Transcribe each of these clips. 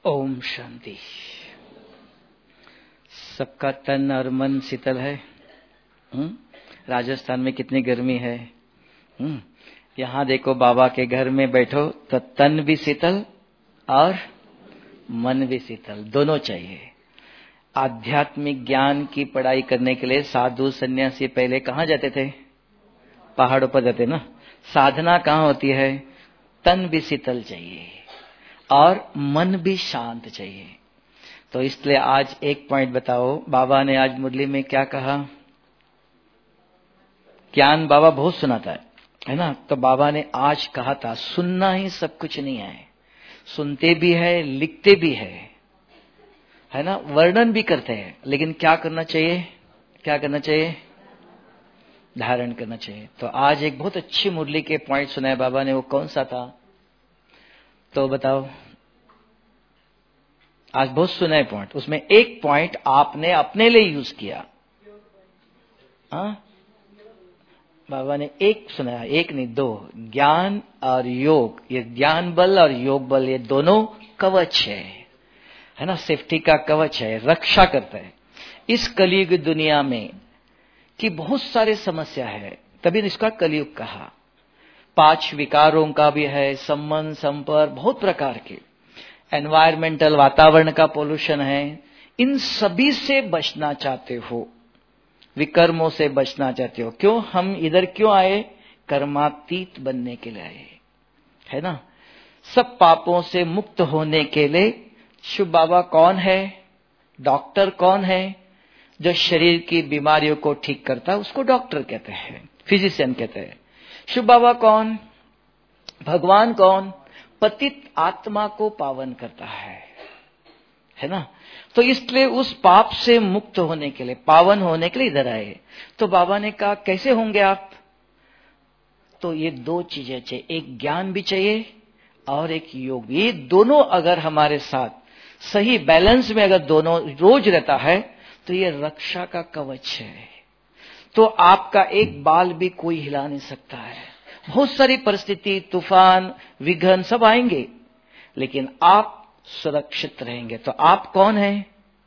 ओम शांति। सबका तन और मन शीतल है। राजस्थान में कितनी गर्मी है। यहाँ देखो बाबा के घर में बैठो तो तन भी शीतल और मन भी शीतल, दोनों चाहिए। आध्यात्मिक ज्ञान की पढ़ाई करने के लिए साधु सन्यासी पहले कहाँ जाते थे? पहाड़ों पर जाते ना। साधना कहाँ होती है? तन भी शीतल चाहिए और मन भी शांत चाहिए। तो इसलिए आज एक पॉइंट बताओ, बाबा ने आज मुरली में क्या कहा? ज्ञान बाबा बहुत सुनाता है ना। तो बाबा ने आज कहा था सुनना ही सब कुछ नहीं है, सुनते भी है, लिखते भी है ना, वर्णन भी करते हैं, लेकिन क्या करना चाहिए? क्या करना चाहिए? धारण करना चाहिए। तो आज एक बहुत अच्छी मुरली के पॉइंट सुनाए बाबा ने, वो कौन सा था तो बताओ। आज बहुत सुनाए पॉइंट, उसमें एक पॉइंट आपने अपने लिए यूज किया। बाबा ने एक सुनाया, एक नहीं दो। ज्ञान और योग, ये ज्ञान बल और योग बल ये दोनों कवच है ना, सेफ्टी का कवच है, रक्षा करता है इस कलयुग दुनिया में कि बहुत सारे समस्या है, तभी इसका कलयुग कहा। 5 विकारों का भी है, संबंध संपर्क बहुत प्रकार के, एनवायरमेंटल वातावरण का पोल्यूशन है। इन सभी से बचना चाहते हो, विकर्मों से बचना चाहते हो। क्यों हम इधर क्यों आए? कर्मातीत बनने के लिए आए, है ना। सब पापों से मुक्त होने के लिए शिव बाबा कौन है? डॉक्टर कौन है? जो शरीर की बीमारियों को ठीक करता है उसको डॉक्टर कहते हैं, फिजिशियन कहते हैं। शिव बाबा कौन? भगवान कौन? पतित आत्मा को पावन करता है ना। तो इसलिए उस पाप से मुक्त होने के लिए, पावन होने के लिए इधर आए। तो बाबा ने कहा कैसे होंगे आप? तो ये 2 चीजें चाहिए, एक ज्ञान भी चाहिए और एक योग। ये दोनों अगर हमारे साथ सही बैलेंस में अगर दोनों रोज रहता है तो ये रक्षा का कवच है। तो आपका एक बाल भी कोई हिला नहीं सकता है। बहुत सारी परिस्थिति, तूफान, विघ्न सब आएंगे, लेकिन आप सुरक्षित रहेंगे। तो आप कौन है?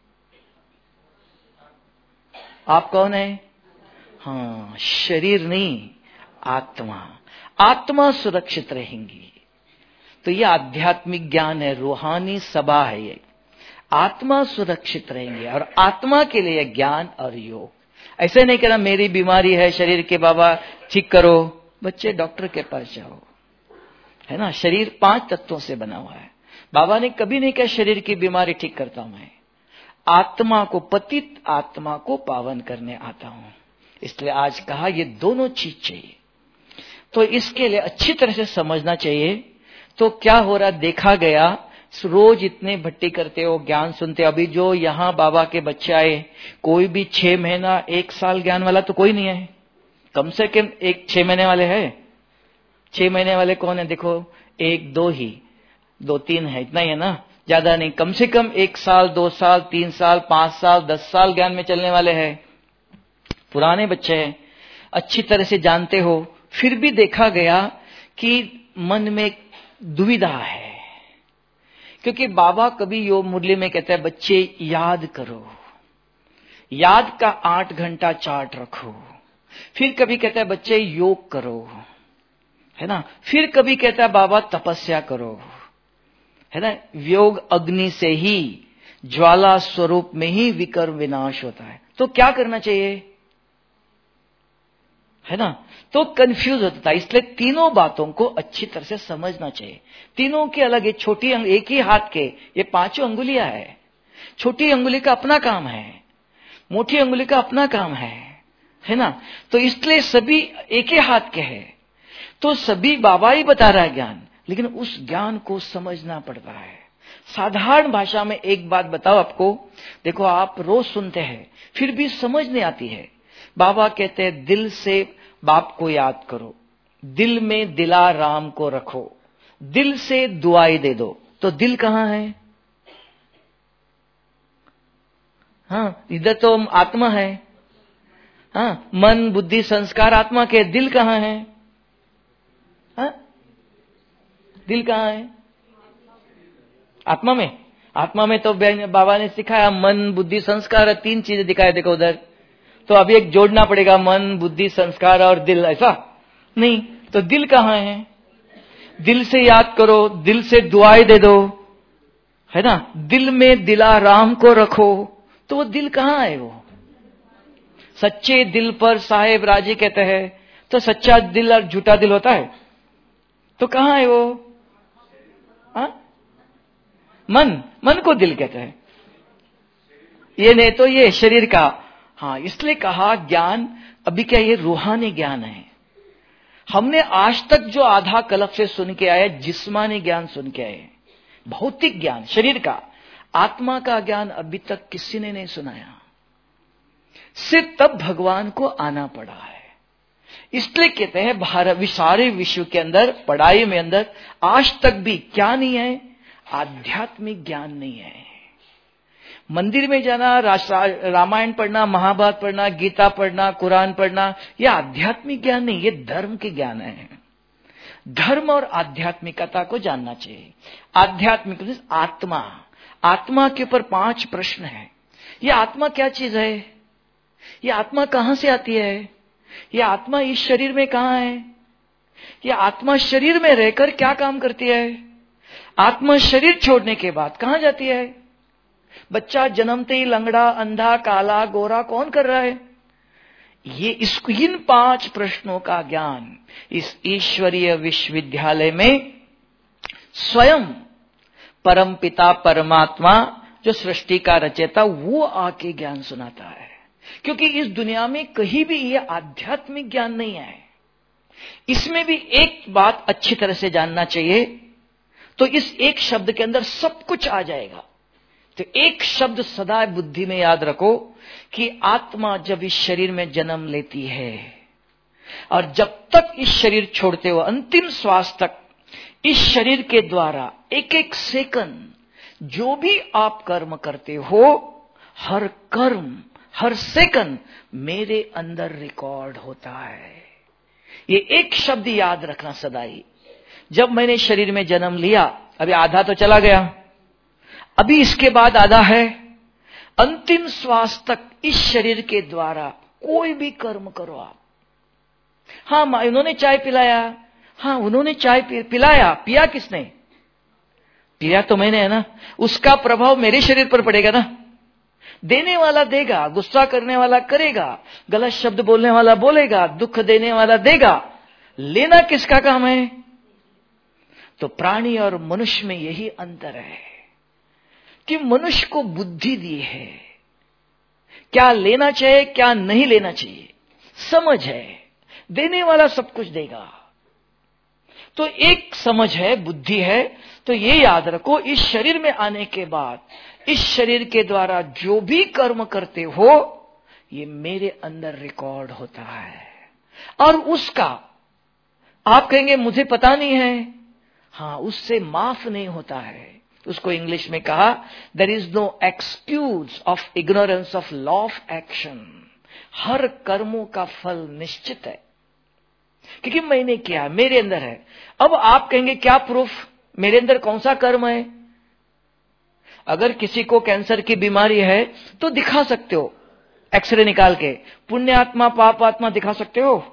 आप कौन है? हाँ, शरीर नहीं, आत्मा। आत्मा सुरक्षित रहेंगी। तो ये आध्यात्मिक ज्ञान है, रूहानी सभा है ये। आत्मा सुरक्षित रहेंगे और आत्मा के लिए ज्ञान और योग। ऐसे नहीं कहना मेरी बीमारी है शरीर के, बाबा ठीक करो। बच्चे डॉक्टर के पास जाओ, है ना। शरीर 5 तत्वों से बना हुआ है। बाबा ने कभी नहीं कहा शरीर की बीमारी ठीक करता हूं मैं। आत्मा को, पतित आत्मा को पावन करने आता हूं। इसलिए आज कहा ये दोनों चीज चाहिए। तो इसके लिए अच्छी तरह से समझना चाहिए। तो क्या हो रहा देखा गया, रोज इतने भट्टी करते हो, ज्ञान सुनते हो। अभी जो यहाँ बाबा के बच्चे आए, कोई भी 6 महीना 1 साल ज्ञान वाला तो कोई नहीं है। कम से कम 6 महीने वाले है। 6 महीने वाले कौन है? देखो 1 2 ही, 2 3 है, इतना ही है ना, ज्यादा नहीं। कम से कम 1 साल 2 साल 3 साल 5 साल 10 साल ज्ञान में चलने वाले हैं। पुराने बच्चे हैं, अच्छी तरह से जानते हो। फिर भी देखा गया कि मन में दुविधा है, क्योंकि बाबा कभी योग मुरली में कहता है बच्चे याद करो, याद का 8 घंटा चार्ट रखो। फिर कभी कहता है बच्चे योग करो, है ना। फिर कभी कहता है बाबा तपस्या करो, है ना। योग अग्नि से ही, ज्वाला स्वरूप में ही विकर्म विनाश होता है। तो क्या करना चाहिए, है ना। तो कंफ्यूज होता था। इसलिए तीनों बातों को अच्छी तरह से समझना चाहिए। तीनों के अलग, एक छोटी एक ही हाथ के ये 5 अंगुलियां है। छोटी अंगुली का अपना काम है, मोटी अंगुली का अपना काम है ना। तो इसलिए सभी एक ही हाथ के हैं। तो सभी बाबा ही बता रहा है ज्ञान, लेकिन उस ज्ञान को समझना पड़ता है। साधारण भाषा में एक बात बताओ आपको, देखो आप रोज सुनते हैं फिर भी समझ नहीं आती है। बाबा कहते हैं दिल से बाप को याद करो, दिल में दिला राम को रखो, दिल से दुआई दे दो। तो दिल कहाँ है? हाँ, इधर तो आत्मा है। हाँ, मन बुद्धि संस्कार आत्मा के, दिल कहाँ है? हाँ, दिल कहाँ है? आत्मा में। आत्मा में तो बाबा ने सिखाया मन, बुद्धि, संस्कार, 3 चीजें दिखाए। देखो उधर तो अभी एक जोड़ना पड़ेगा, मन, बुद्धि, संस्कार और दिल। ऐसा नहीं तो दिल कहाँ है? दिल से याद करो, दिल से दुआएं दे दो, है ना। दिल में दिलाराम को रखो, तो वो दिल कहाँ है? वो सच्चे दिल पर साहेब राजी कहते हैं। तो सच्चा दिल और झूठा दिल होता है, तो कहाँ है वो? मन को दिल कहते हैं। ये नहीं तो ये शरीर का। हाँ, इसलिए कहा ज्ञान अभी क्या, ये रूहानी ज्ञान है। हमने आज तक जो आधा कल्प से सुन के आए, जिस्मानी ज्ञान सुन के आए, भौतिक ज्ञान शरीर का, आत्मा का ज्ञान अभी तक किसी ने नहीं सुनाया। सिर्फ तब भगवान को आना पड़ा है। इसलिए कहते हैं भारत सारे विश्व के अंदर पढ़ाई में अंदर आज तक भी क्या नहीं है? आध्यात्मिक ज्ञान नहीं है। मंदिर में जाना, रामायण पढ़ना, महाभारत पढ़ना, गीता पढ़ना, कुरान पढ़ना, यह आध्यात्मिक ज्ञान नहीं, ये धर्म के ज्ञान है। धर्म और आध्यात्मिकता को जानना चाहिए। आध्यात्मिक आत्मा, आत्मा के ऊपर 5 प्रश्न है। यह आत्मा क्या चीज है? यह आत्मा कहां से आती है? यह आत्मा इस शरीर में कहां है? यह आत्मा शरीर में रहकर क्या काम करती है? आत्मा शरीर छोड़ने के बाद कहां जाती है? बच्चा जन्मते ही लंगड़ा, अंधा, काला, गोरा कौन कर रहा है? ये इन 5 प्रश्नों का ज्ञान इस ईश्वरीय विश्वविद्यालय में स्वयं परम पिता परमात्मा जो सृष्टि का रचयिता, वो आके ज्ञान सुनाता है। क्योंकि इस दुनिया में कहीं भी ये आध्यात्मिक ज्ञान नहीं है। इसमें भी एक बात अच्छी तरह से जानना चाहिए, तो इस एक शब्द के अंदर सब कुछ आ जाएगा। तो एक शब्द सदा बुद्धि में याद रखो कि आत्मा जब इस शरीर में जन्म लेती है और जब तक इस शरीर छोड़ते हो अंतिम श्वास तक, इस शरीर के द्वारा एक एक सेकंड जो भी आप कर्म करते हो, हर कर्म हर सेकंड मेरे अंदर रिकॉर्ड होता है। ये एक शब्द याद रखना सदा ही। जब मैंने शरीर में जन्म लिया, अभी आधा तो चला गया, अभी इसके बाद आधा है। अंतिम श्वास तक इस शरीर के द्वारा कोई भी कर्म करो आप। हाँ, उन्होंने चाय पिलाया, हाँ उन्होंने चाय पिलाया, पिया किसने? पिया तो मैंने, है ना। उसका प्रभाव मेरे शरीर पर पड़ेगा ना। देने वाला देगा, गुस्सा करने वाला करेगा, गलत शब्द बोलने वाला बोलेगा, दुख देने वाला देगा। लेना किसका काम है? तो प्राणी और मनुष्य में यही अंतर है कि मनुष्य को बुद्धि दी है, क्या लेना चाहिए क्या नहीं लेना चाहिए, समझ है। देने वाला सब कुछ देगा। तो एक समझ है, बुद्धि है। तो ये याद रखो, इस शरीर में आने के बाद इस शरीर के द्वारा जो भी कर्म करते हो, ये मेरे अंदर रिकॉर्ड होता है। और उसका आप कहेंगे मुझे पता नहीं है, हाँ, उससे माफ नहीं होता है। उसको इंग्लिश में कहा, there is no excuse of ignorance of law of action. हर कर्मों का फल निश्चित है, क्योंकि मैंने किया, मेरे अंदर है। अब आप कहेंगे क्या प्रूफ, मेरे अंदर कौन सा कर्म है? अगर किसी को कैंसर की बीमारी है तो दिखा सकते हो, एक्सरे निकाल के। पुण्य आत्मा पाप आत्मा दिखा सकते हो?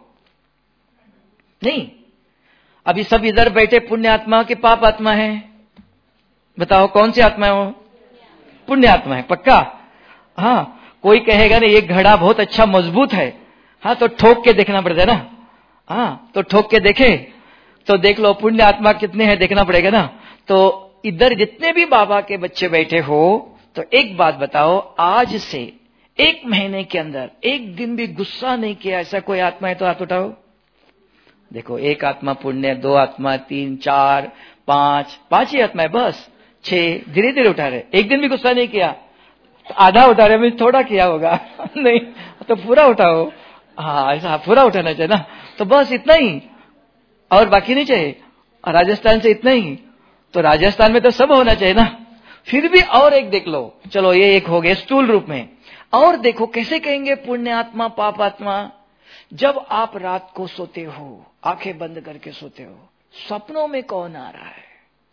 नहीं। अभी सब इधर बैठे पुण्य आत्मा के पाप आत्मा है? बताओ कौन सी आत्मा है वो? पुण्य आत्मा है, पक्का? हाँ, कोई कहेगा ना ये घड़ा बहुत अच्छा मजबूत है, हाँ तो ठोक के देखना पड़ता है ना। हाँ, तो ठोक के देखे तो देख लो पुण्य आत्मा कितने हैं, देखना पड़ेगा ना। तो इधर जितने भी बाबा के बच्चे बैठे हो, तो एक बात बताओ, आज से 1 महीने के अंदर एक दिन भी गुस्सा नहीं किया, ऐसा कोई आत्मा है तो हाथ उठाओ। देखो, 1 आत्मा पुण्य, 2 आत्मा, 3, 4, 5 ही आत्मा है, बस 6, धीरे धीरे उठा रहे। एक दिन भी गुस्सा नहीं किया तो आधा उठा रहे, मैं थोड़ा किया होगा नहीं तो पूरा उठाओ। हाँ, ऐसा पूरा उठाना चाहिए ना। तो बस इतना ही, और बाकी नहीं चाहिए। राजस्थान से इतना ही, तो राजस्थान में तो सब होना चाहिए ना। फिर भी और एक देख लो, चलो ये एक हो गया स्थूल रूप में। और देखो कैसे कहेंगे पुण्य आत्मा पाप आत्मा? जब आप रात को सोते हो, आंखें बंद करके सोते हो, स्वप्नों में कौन आ रहा है?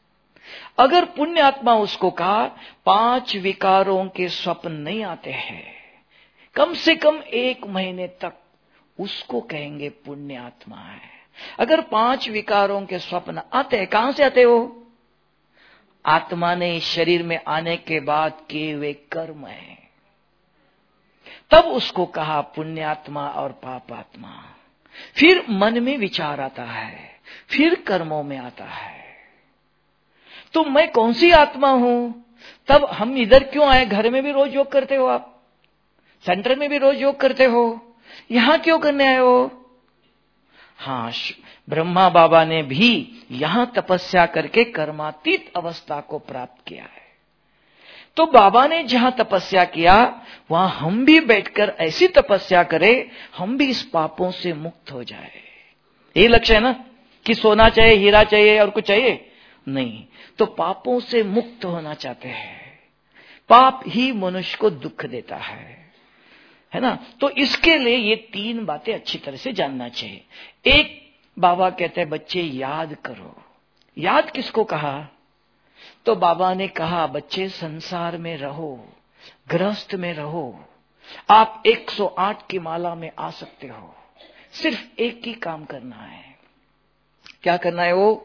अगर पुण्य आत्मा उसको कहा 5 विकारों के स्वप्न नहीं आते हैं कम से कम 1 महीने तक, उसको कहेंगे पुण्य आत्मा है। अगर 5 विकारों के स्वप्न आते हैं, कहां से आते हो? आत्मा ने शरीर में आने के बाद किए हुए कर्म है, तब उसको कहा पुण्यात्मा और पापात्मा। फिर मन में विचार आता है, फिर कर्मों में आता है, तो मैं कौन सी आत्मा हूं? तब हम इधर क्यों आए? घर में भी रोज योग करते हो आप, सेंटर में भी रोज योग करते हो, यहां क्यों करने आए हो? हाँ, ब्रह्मा बाबा ने भी यहां तपस्या करके कर्मातीत अवस्था को प्राप्त किया है। तो बाबा ने जहां तपस्या किया वहां हम भी बैठकर ऐसी तपस्या करें, हम भी इस पापों से मुक्त हो जाए। यही लक्ष्य है ना कि सोना चाहिए, हीरा चाहिए और कुछ चाहिए नहीं, तो पापों से मुक्त होना चाहते हैं। पाप ही मनुष्य को दुख देता है ना। तो इसके लिए ये 3 बातें अच्छी तरह से जानना चाहिए। एक, बाबा कहते हैं बच्चे याद करो। याद किसको कहा? तो बाबा ने कहा बच्चे संसार में रहो, गृहस्थ में रहो, आप 108 की माला में आ सकते हो। सिर्फ एक ही काम करना है। क्या करना है? वो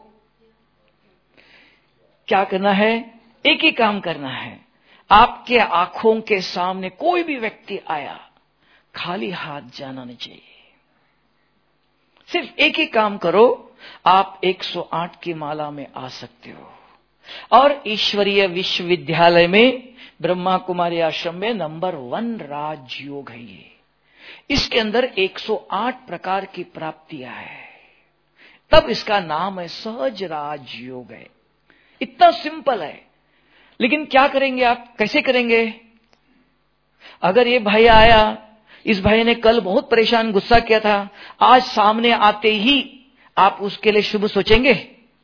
क्या करना है? एक ही काम करना है। आपके आंखों के सामने कोई भी व्यक्ति आया, खाली हाथ जाना नहीं चाहिए। सिर्फ एक ही काम करो, आप 108 की माला में आ सकते हो। और ईश्वरीय विश्वविद्यालय में ब्रह्मा कुमारी आश्रम में नंबर 1 राजयोग है ये। इसके अंदर 108 प्रकार की प्राप्तियां है, तब इसका नाम है सहज राजयोग है। इतना सिंपल है, लेकिन क्या करेंगे आप? कैसे करेंगे? अगर ये भाई आया, इस भाई ने कल बहुत परेशान गुस्सा किया था, आज सामने आते ही आप उसके लिए शुभ सोचेंगे?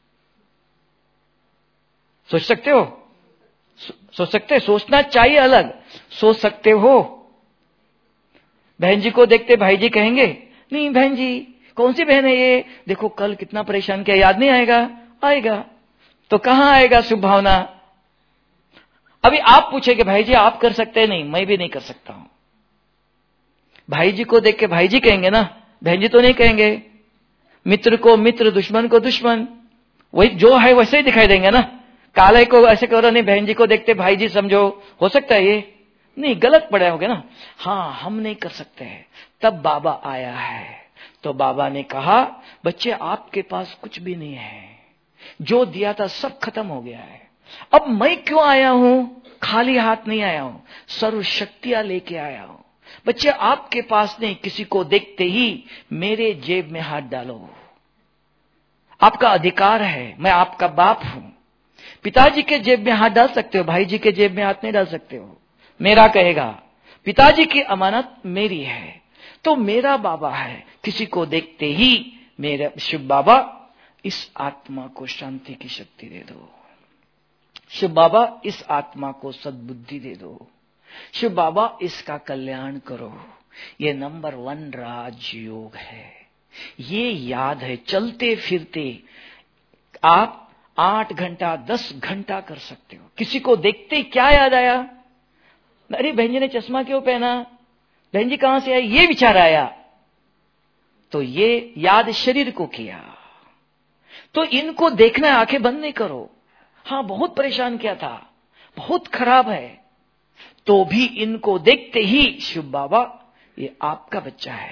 सोच सकते हो? सोच सकते? सोचना चाहिए, अलग सोच सकते हो। बहन जी को देखते भाई जी कहेंगे नहीं बहन जी कौन सी बहन है ये, देखो कल कितना परेशान किया, याद नहीं आएगा? आएगा। तो कहां आएगा शुभ भावना? अभी आप पूछेंगे भाई जी आप कर सकते हैं? नहीं, मैं भी नहीं कर सकता हूं। भाई जी को देख के भाई जी कहेंगे ना, बहन जी तो नहीं कहेंगे। मित्र को मित्र, दुश्मन को दुश्मन, वही जो है वैसे ही दिखाई देंगे ना। काले को ऐसे करो नहीं, बहन जी को देखते भाई जी समझो, हो सकता है ये? नहीं, गलत पड़े होगे ना। हाँ, हम नहीं कर सकते हैं। तब बाबा आया है, तो बाबा ने कहा बच्चे आपके पास कुछ भी नहीं है, जो दिया था सब खत्म हो गया है। अब मैं क्यों आया हूं? खाली हाथ नहीं आया हूं, सर्व शक्तियां लेके आया हूं। बच्चे आपके पास नहीं, किसी को देखते ही मेरे जेब में हाथ डालो, आपका अधिकार है। मैं आपका बाप हूं। पिताजी के जेब में हाथ डाल सकते हो, भाई जी के जेब में हाथ नहीं डाल सकते हो। मेरा कहेगा, पिताजी की अमानत मेरी है, तो मेरा बाबा है। किसी को देखते ही मेरे शिव बाबा इस आत्मा को शांति की शक्ति दे दो, शिव बाबा इस आत्मा को सद्बुद्धि दे दो, शिव बाबा इसका कल्याण करो। ये नंबर 1 राजयोग है। ये याद है, चलते फिरते आप 8 घंटा 10 घंटा कर सकते हो। किसी को देखते क्या याद आया? अरे बहन जी ने चश्मा क्यों पहना, बहन जी कहां से आई, ये विचार आया, तो ये याद शरीर को किया। तो इनको देखना है, आंखें बंद नहीं करो। हाँ, बहुत परेशान किया था, बहुत खराब है, तो भी इनको देखते ही शिव बाबा ये आपका बच्चा है,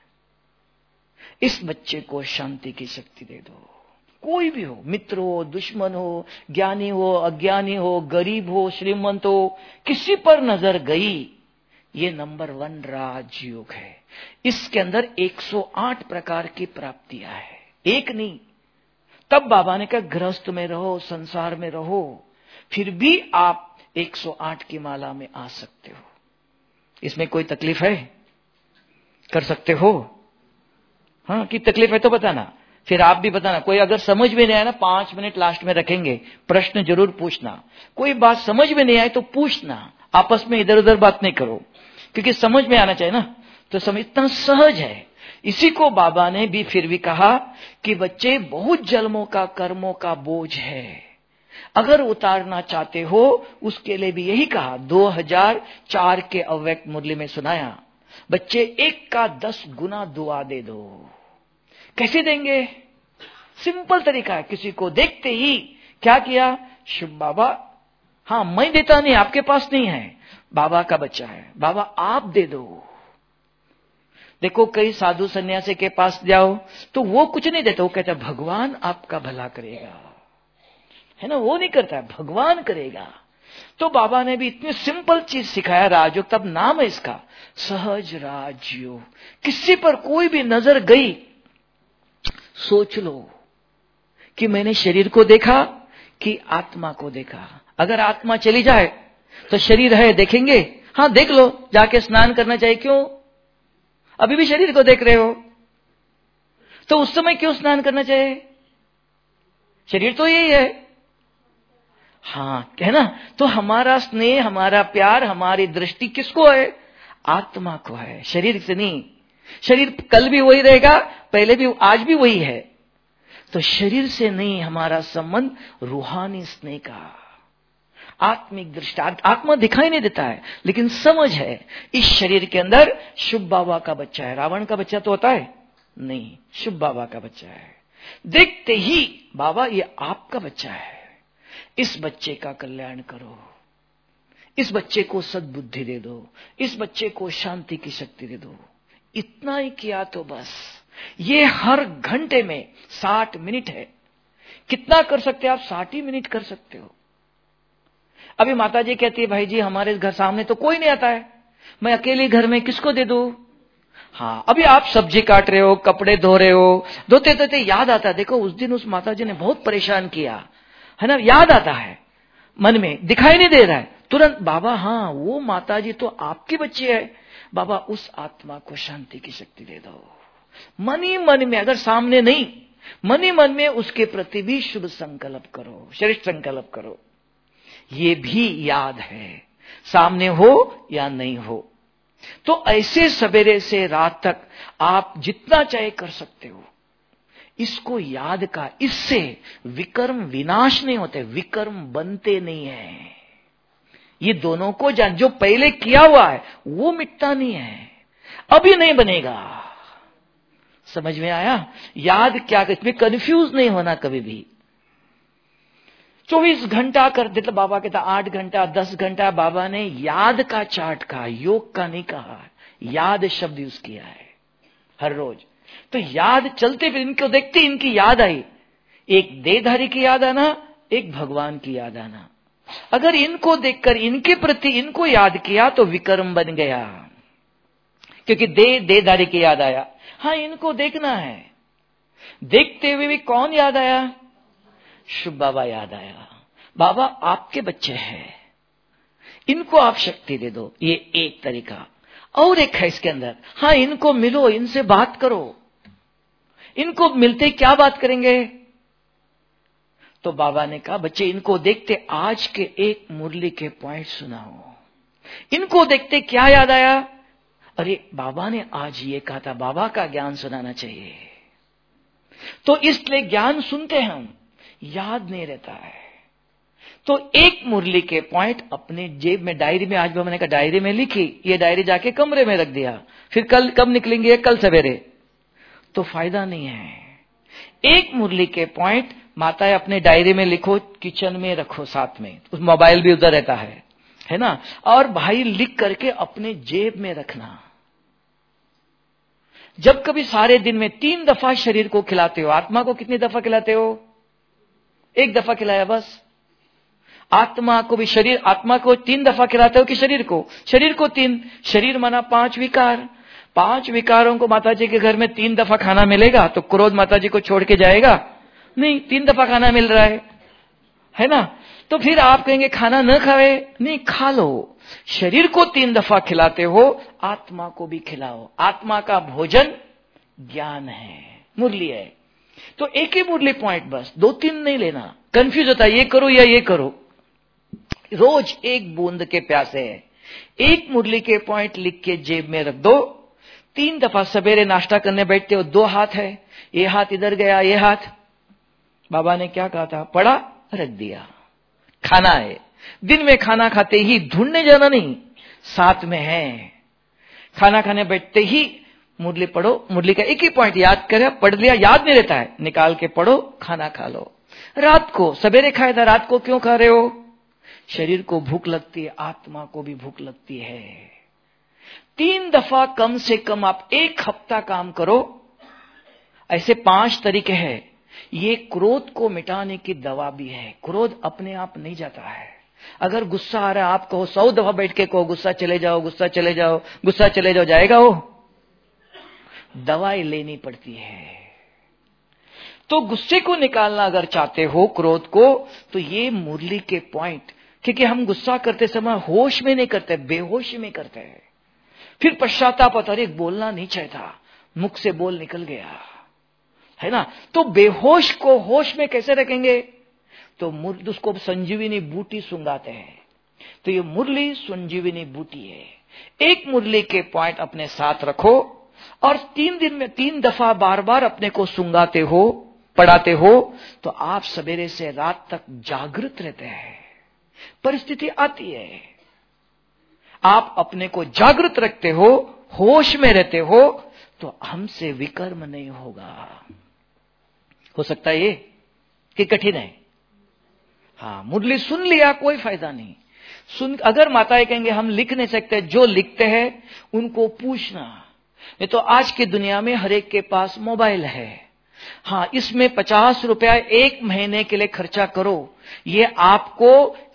इस बच्चे को शांति की शक्ति दे दो। कोई भी हो, मित्र हो, दुश्मन हो, ज्ञानी हो, अज्ञानी हो, गरीब हो, श्रीमंत हो, किसी पर नजर गई, ये नंबर 1 राजयोग है। इसके अंदर 108 प्रकार की प्राप्तियां है, एक नहीं। तब बाबा ने कहा गृहस्थ में रहो, संसार में रहो, फिर भी आप 108 की माला में आ सकते हो। इसमें कोई तकलीफ है? कर सकते हो? हाँ, कि तकलीफ है तो बताना, फिर आप भी बताना। कोई अगर समझ में नहीं आया ना, 5 मिनट लास्ट में रखेंगे, प्रश्न जरूर पूछना। कोई बात समझ में नहीं आए तो पूछना, आपस में इधर उधर बात नहीं करो, क्योंकि समझ में आना चाहिए ना। तो समझ इतना सहज है। इसी को बाबा ने भी फिर भी कहा कि बच्चे बहुत जन्मों का कर्मों का बोझ है, अगर उतारना चाहते हो उसके लिए भी यही कहा। 2004 के अव्यक्त मुरली में सुनाया, बच्चे 1 का 10 गुना दुआ दे दो। कैसे देंगे? सिंपल तरीका है। किसी को देखते ही क्या किया? शुभ बाबा, हाँ मैं देता नहीं, आपके पास नहीं है, बाबा का बच्चा है, बाबा आप दे दो। देखो कई साधु सन्यासी के पास जाओ तो वो कुछ नहीं देता, वो कहता भगवान आपका भला करेगा, है ना, वो नहीं करता है, भगवान करेगा। तो बाबा ने भी इतनी सिंपल चीज सिखाया, राजयोग, तब नाम है इसका सहज राजयोग। किसी पर कोई भी नजर गई, सोच लो कि मैंने शरीर को देखा कि आत्मा को देखा। अगर आत्मा चली जाए तो शरीर है, देखेंगे? हाँ देख लो, जाके स्नान करना चाहिए। क्यों? अभी भी शरीर को देख रहे हो, तो उस समय क्यों स्नान करना चाहिए? शरीर तो यही है। हाँ, है ना? तो हमारा स्नेह, हमारा प्यार, हमारी दृष्टि किसको है? आत्मा को है, शरीर से नहीं। शरीर कल भी वही रहेगा, पहले भी, आज भी वही है। तो शरीर से नहीं, हमारा संबंध रूहानी स्नेह का, आत्मिक दृष्टि। आत्मा दिखाई नहीं देता है, लेकिन समझ है इस शरीर के अंदर शुभ बाबा का बच्चा है। रावण का बच्चा तो होता है नहीं, शुभ बाबा का बच्चा है। देखते ही बाबा ये आपका बच्चा है, इस बच्चे का कल्याण करो, इस बच्चे को सद्बुद्धि दे दो, इस बच्चे को शांति की शक्ति दे दो। इतना ही किया तो बस। ये हर घंटे में 60 मिनट है। कितना कर सकते हैं आप? 60 ही मिनट कर सकते हो। अभी माता जी कहती है, भाई जी हमारे घर सामने तो कोई नहीं आता है, मैं अकेले घर में किसको दे दूं? हाँ, अभी आप सब्जी काट रहे हो, कपड़े धो रहे हो, धोते धोते याद आता है, देखो उस दिन उस माता जी ने बहुत परेशान किया, है ना? याद आता है, मन में दिखाई नहीं दे रहा है, तुरंत बाबा हाँ वो माता जी तो आपके बच्चे है, बाबा उस आत्मा को शांति की शक्ति दे दो। मन ही मन में, अगर सामने नहीं, मन ही मन में उसके प्रति भी शुभ संकल्प करो, श्रेष्ठ संकल्प करो। ये भी याद है, सामने हो या नहीं हो। तो ऐसे सवेरे से रात तक आप जितना चाहे कर सकते हो। इसको याद का, इससे विकर्म विनाश नहीं होते, विकर्म बनते नहीं है। ये दोनों को जान, जो पहले किया हुआ है वो मिटता नहीं है, अभी नहीं बनेगा। समझ में आया? याद क्या, इसमें कंफ्यूज नहीं होना कभी भी। 24 घंटा कर देता बाबा, कहता 8 घंटा 10 घंटा। बाबा ने याद का चार्ट कहा, योग का नहीं कहा, याद शब्द यूज किया है हर रोज। तो याद चलते फिर इनको देखते इनकी याद आई, एक देहधारी की याद आना, एक भगवान की याद आना। अगर इनको देखकर इनके प्रति इनको याद किया तो विकर्म बन गया, क्योंकि देहधारी की याद आया। हाँ, इनको देखना है, देखते हुए भी कौन याद आया? शुभ बाबा याद आया। बाबा आपके बच्चे हैं, इनको आप शक्ति दे दो। ये एक तरीका। और एक है इसके अंदर, हाँ इनको मिलो, इनसे बात करो। इनको मिलते क्या बात करेंगे? तो बाबा ने कहा बच्चे इनको देखते आज के एक मुरली के पॉइंट सुनाओ। इनको देखते क्या याद आया? अरे बाबा ने आज ये कहा था, बाबा का ज्ञान सुनाना चाहिए। तो इसलिए ज्ञान सुनते हैं हम, याद नहीं रहता है। तो एक मुरली के पॉइंट अपने जेब में, डायरी में, आज भी मैंने कहा डायरी में लिखी, ये डायरी जाके कमरे में रख दिया, फिर कल कब निकलेंगे? कल सवेरे, तो फायदा नहीं है। एक मुरली के पॉइंट माताएं अपने डायरी में लिखो, किचन में रखो साथ में, उस मोबाइल भी उधर रहता है ना? और भाई लिख करके अपने जेब में रखना। जब कभी सारे दिन में 3 दफा शरीर को खिलाते हो, आत्मा को कितनी दफा खिलाते हो? 1 दफा खिलाया बस। आत्मा को भी, शरीर आत्मा को 3 दफा खिलाते हो कि शरीर को? शरीर को 3। शरीर माना 5 विकार। 5 विकारों को माताजी के घर में 3 दफा खाना मिलेगा तो क्रोध माताजी को छोड़ के जाएगा? नहीं, 3 दफा खाना मिल रहा है ना? तो फिर आप कहेंगे खाना न खावे? नहीं, खा लो। शरीर को 3 दफा खिलाते हो, आत्मा को भी खिलाओ। आत्मा का भोजन ज्ञान है, मुरली है। तो एक ही मुरली पॉइंट बस, 2-3 नहीं लेना, कंफ्यूज होता है ये करो या ये करो। रोज एक बूंद के प्यासे है। एक मुरली के पॉइंट लिख के जेब में रख दो। 3 दफा सवेरे नाश्ता करने बैठते हो, 2 हाथ है, ये हाथ इधर गया, ये हाथ, बाबा ने क्या कहा था? पढ़ा, रख दिया। खाना है। दिन में खाना खाते ही ढूंढने जाना नहीं, साथ में है। खाना खाने बैठते ही मुरली पढ़ो, मुरली का एक ही पॉइंट याद करे, पढ़ लिया याद नहीं रहता है, निकाल के पढ़ो, खाना खा लो। रात को सवेरे खाया था, रात को क्यों खा रहे हो? शरीर को भूख लगती है, आत्मा को भी भूख लगती है। 3 दफा कम से कम आप 1 हफ्ता काम करो। ऐसे 5 तरीके हैं। ये क्रोध को मिटाने की दवा भी है। क्रोध अपने आप नहीं जाता है। अगर गुस्सा आ रहा है, आप कहो 100 दफा बैठ के कहो गुस्सा चले जाओ, गुस्सा चले जाओ, गुस्सा चले जाओ, जाएगा वो? दवाई लेनी पड़ती है। तो गुस्से को निकालना अगर चाहते हो, क्रोध को, तो ये मुरली के पॉइंट, क्योंकि हम गुस्सा करते समय होश में नहीं करते, बेहोशी में करते हैं। फिर पश्चाताप होता, अरे बोलना नहीं चाहिए था, मुख से बोल निकल गया, है ना। तो बेहोश को होश में कैसे रखेंगे? तो उसको संजीवनी बूटी सुंगाते हैं। तो ये मुरली संजीवनी बूटी है। एक मुरली के पॉइंट अपने साथ रखो और 3 दिन में 3 दफा बार बार अपने को सुंगाते हो, पढ़ाते हो, तो आप सवेरे से रात तक जागृत रहते हैं। परिस्थिति आती है, आप अपने को जागृत रखते हो, होश में रहते हो, तो हमसे विकर्म नहीं होगा। हो सकता है ये कि कठिन है? हाँ, मुरली सुन लिया कोई फायदा नहीं। अगर माताएं कहेंगे हम लिख नहीं सकते, जो लिखते हैं उनको पूछना। नहीं तो आज की दुनिया में हर एक के पास मोबाइल है। हाँ, इसमें 50 रुपया 1 महीने के लिए खर्चा करो, ये आपको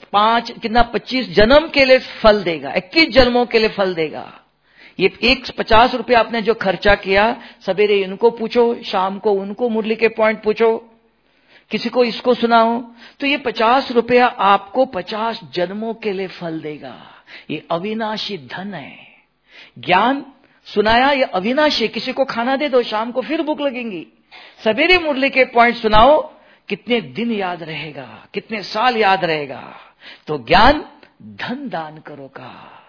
25 जन्म के लिए फल देगा, 21 जन्मों के लिए फल देगा। ये 50 रुपया आपने जो खर्चा किया, सवेरे इनको पूछो, शाम को उनको मुरली के पॉइंट पूछो, किसी को इसको सुनाओ, तो ये 50 रुपया आपको 50 जन्मों के लिए फल देगा। ये अविनाशी धन है। ज्ञान सुनाया ये अविनाशी। किसी को खाना दे दो, शाम को फिर भूख लगेंगी। सवेरे मुरली के पॉइंट सुनाओ, कितने दिन याद रहेगा, कितने साल याद रहेगा। तो ज्ञान धन दान करो का।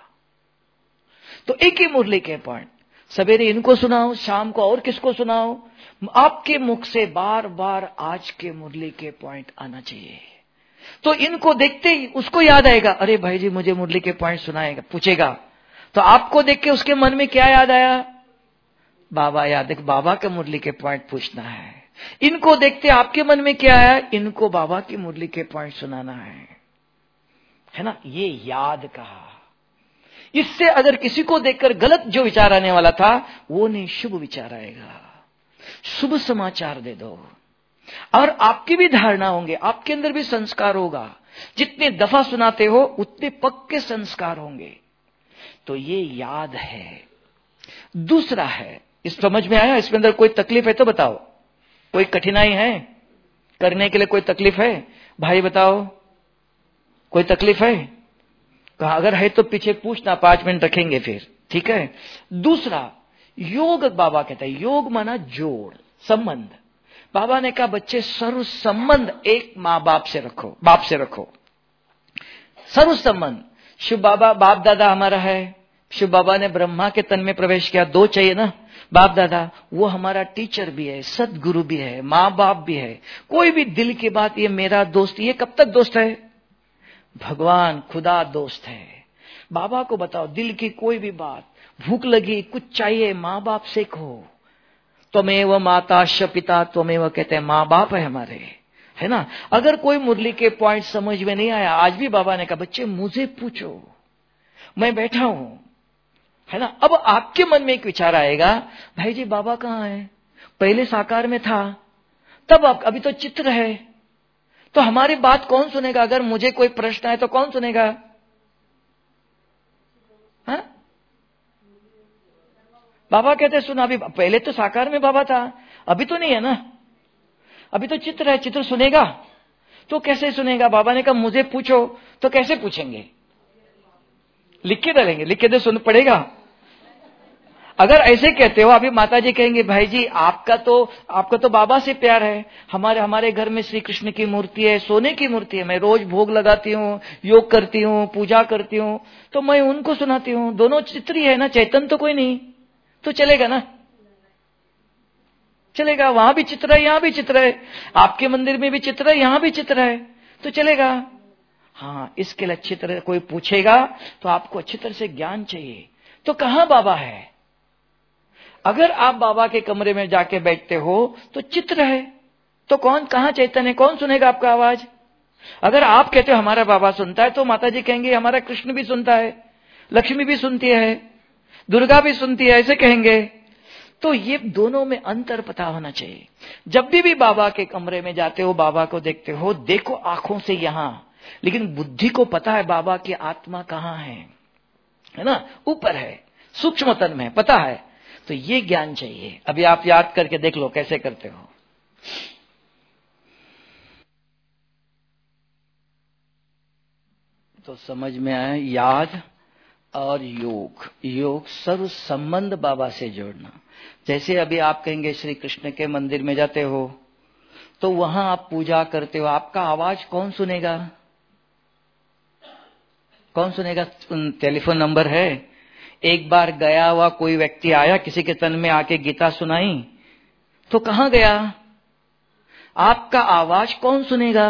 तो एक ही मुरली के पॉइंट, सवेरे इनको सुनाओ, शाम को और किसको सुनाओ। आपके मुख से बार बार आज के मुरली के पॉइंट आना चाहिए। तो इनको देखते ही उसको याद आएगा, अरे भाई जी मुझे मुरली के पॉइंट सुनाएगा, पूछेगा। तो आपको देख के उसके मन में क्या याद आया? बाबा याद है, बाबा के मुरली के पॉइंट पूछना है। इनको देखते आपके मन में क्या आया? इनको बाबा की मुरली के पॉइंट सुनाना है ना। ये याद कहा। इससे अगर किसी को देखकर गलत जो विचार आने वाला था, वो नहीं, शुभ विचार आएगा। शुभ समाचार दे दो और आपकी भी धारणा होंगे, आपके अंदर भी संस्कार होगा। जितने दफा सुनाते हो उतने पक्के संस्कार होंगे। तो ये याद है। दूसरा है, इस समझ में आया? इसके अंदर कोई तकलीफ है तो बताओ, कोई कठिनाई है करने के लिए? कोई तकलीफ है भाई? बताओ, कोई तकलीफ है? कहा अगर है तो पीछे पूछना, 5 मिनट रखेंगे फिर, ठीक है। दूसरा, योग। बाबा कहता है योग माना जोड़, संबंध। बाबा ने कहा बच्चे सर्व संबंध एक माँ बाप से रखो, बाप से रखो, सर्व संबंध। शिव बाबा बाप दादा हमारा है। शिव बाबा ने ब्रह्मा के तन में प्रवेश किया, 2 चाहिए ना, बाप दादा। वो हमारा टीचर भी है, सदगुरु भी है, माँ बाप भी है। कोई भी दिल की बात, ये मेरा दोस्त, ये कब तक दोस्त है? भगवान खुदा दोस्त है। बाबा को बताओ दिल की कोई भी बात, भूख लगी, कुछ चाहिए, माँ बाप से कहो। त्वमेव माताश्च पिता त्वमेव, कहते हैं माँ बाप है हमारे, है ना। अगर कोई मुरली के पॉइंट समझ में नहीं आया, आज भी बाबा ने कहा बच्चे मुझे पूछो, मैं बैठा हूं, है ना। अब आपके मन में एक विचार आएगा, भाई जी बाबा कहाँ है? पहले साकार में था, तब अभी तो चित्र है, तो हमारी बात कौन सुनेगा? अगर मुझे कोई प्रश्न है तो कौन सुनेगा? हा? बाबा कहते सुना, अभी पहले तो साकार में बाबा था, अभी तो नहीं है ना, अभी तो चित्र है, चित्र सुनेगा तो कैसे सुनेगा? बाबा ने कहा मुझे पूछो, तो कैसे पूछेंगे? लिख के डालेंगे, लिख के दे, सुन पड़ेगा। अगर ऐसे कहते हो, अभी माता जी कहेंगे भाई जी आपका तो बाबा से प्यार है, हमारे घर में श्री कृष्ण की मूर्ति है, सोने की मूर्ति है, मैं रोज भोग लगाती हूँ, योग करती हूँ, पूजा करती हूँ, तो मैं उनको सुनाती हूँ। दोनों चित्र ही है ना, चैतन्य तो कोई नहीं, तो चलेगा ना, चलेगा। वहां भी चित्र है, यहां भी चित्र है, आपके मंदिर में भी चित्र है, यहां भी चित्र है, तो चलेगा। हाँ, इसके लिए अच्छी तरह कोई पूछेगा तो आपको अच्छी तरह से ज्ञान चाहिए। तो कहां बाबा है? अगर आप बाबा के कमरे में जाके बैठते हो तो चित्र है, तो कौन, कहां चैतन्य, कौन सुनेगा आपका आवाज? अगर आप कहते हो हमारा बाबा सुनता है, तो माता जी कहेंगे हमारा कृष्ण भी सुनता है, लक्ष्मी भी सुनती है, दुर्गा भी सुनती है, ऐसे कहेंगे। तो ये दोनों में अंतर पता होना चाहिए। जब भी बाबा के कमरे में जाते हो, बाबा को देखते हो, देखो आंखों से यहां, लेकिन बुद्धि को पता है बाबा की आत्मा कहां है ना, ऊपर है, सूक्ष्म तन में, पता है। तो ये ज्ञान चाहिए। अभी आप याद करके देख लो कैसे करते हो। तो समझ में आया, याद और योग, योग सर्व संबंध बाबा से जोड़ना। जैसे अभी आप कहेंगे श्री कृष्ण के मंदिर में जाते हो, तो वहां आप पूजा करते हो, आपका आवाज कौन सुनेगा? कौन सुनेगा? टेलीफोन नंबर है। एक बार गया हुआ कोई व्यक्ति आया, किसी के तन में आके गीता सुनाई, तो कहां गया? आपका आवाज कौन सुनेगा?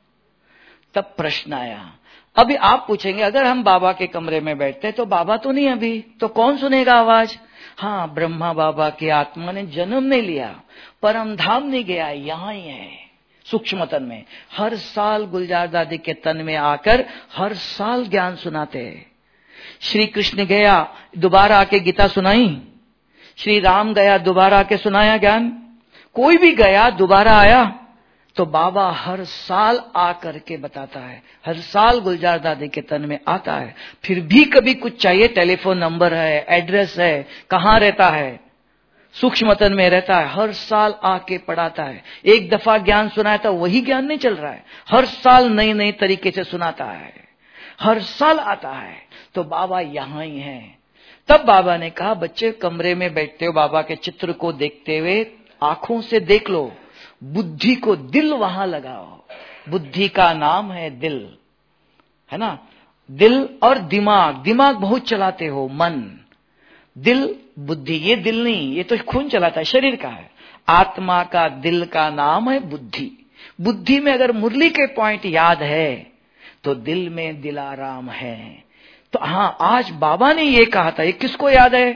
तब प्रश्न आया। अभी आप पूछेंगे अगर हम बाबा के कमरे में बैठते तो बाबा तो नहीं, अभी तो कौन सुनेगा आवाज? हाँ, ब्रह्मा बाबा की आत्मा ने जन्म नहीं लिया, परम धाम नहीं गया, यहां ही है सूक्ष्म तन में। हर साल गुलजार दादी के तन में आकर हर साल ज्ञान सुनाते हैं। श्री कृष्ण गया, दोबारा आके गीता सुनाई। श्री राम गया, दोबारा आके सुनाया ज्ञान। कोई भी गया दोबारा आया, तो बाबा हर साल आकर के बताता है, हर साल गुलजार दादी के तन में आता है। फिर भी कभी कुछ चाहिए, टेलीफोन नंबर है, एड्रेस है, कहां रहता है, सूक्ष्म तन में रहता है, हर साल आके पढ़ाता है। एक दफा ज्ञान सुनाया था, वही ज्ञान नहीं चल रहा है, हर साल नई नई तरीके से सुनाता है, हर साल आता है। तो बाबा यहां ही है। तब बाबा ने कहा, बच्चे कमरे में बैठते हो, बाबा के चित्र को देखते हुए आंखों से देख लो, बुद्धि को दिल वहां लगाओ। बुद्धि का नाम है दिल, है ना। दिल और दिमाग, दिमाग बहुत चलाते हो, मन, दिल, बुद्धि। ये दिल नहीं, ये तो खून चलाता है, शरीर का है। आत्मा का, दिल का नाम है बुद्धि। बुद्धि में अगर मुरली के पॉइंट याद है तो दिल में दिलाराम है। तो हाँ, आज बाबा ने ये कहा था, ये किसको याद है?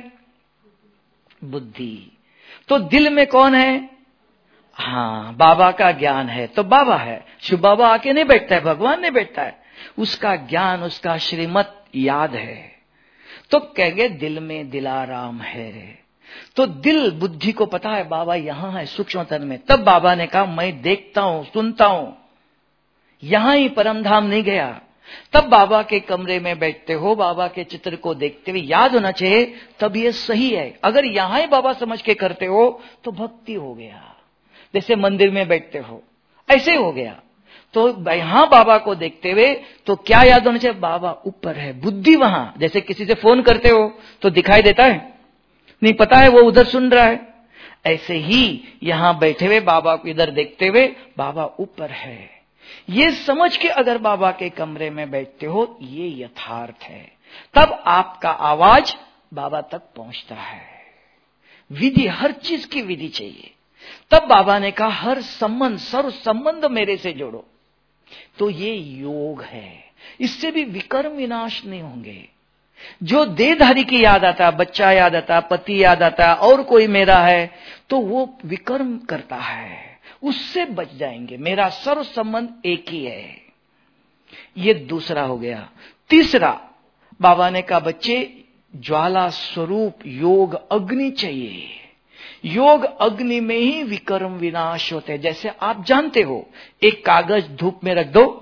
बुद्धि। तो दिल में कौन है? हाँ, बाबा का ज्ञान है, तो बाबा है। शिव बाबा आके नहीं बैठता है, भगवान नहीं बैठता है, उसका ज्ञान, उसका श्रीमत याद है। तो कहेंगे दिल में दिलाराम है। तो दिल, बुद्धि को पता है बाबा यहां है सूक्ष्म तन में। तब बाबा ने कहा, मैं देखता हूं, सुनता हूं, यहां ही, परमधाम नहीं गया। तब बाबा के कमरे में बैठते हो, बाबा के चित्र को देखते हुए याद होना चाहिए, तब ये सही है। अगर यहां ही बाबा समझ के करते हो तो भक्ति हो गया। जैसे मंदिर में बैठते हो, ऐसे हो गया। तो यहां बाबा को देखते हुए तो क्या याद होना चाहिए? बाबा ऊपर है, बुद्धि वहां। जैसे किसी से फोन करते हो तो दिखाई देता है नहीं, पता है वो उधर सुन रहा है। ऐसे ही यहां बैठे हुए बाबा को इधर देखते हुए, बाबा ऊपर है, ये समझ के अगर बाबा के कमरे में बैठते हो, ये यथार्थ है। तब आपका आवाज बाबा तक पहुंचता है। विधि, हर चीज की विधि चाहिए। तब बाबा ने कहा, हर संबंध, सर्व संबंध मेरे से जोड़ो। तो ये योग है। इससे भी विकर्म विनाश नहीं होंगे। जो देहधारी की याद आता, बच्चा याद आता, पति याद आता, और कोई मेरा है, तो वो विकर्म करता है, उससे बच जाएंगे। मेरा सर्व संबंध एक ही है। ये दूसरा हो गया। तीसरा, बाबा ने कहा, बच्चे ज्वाला स्वरूप योग अग्नि चाहिए। योग अग्नि में ही विकर्म विनाश होते हैं। जैसे आप जानते हो, एक कागज धूप में रख दो,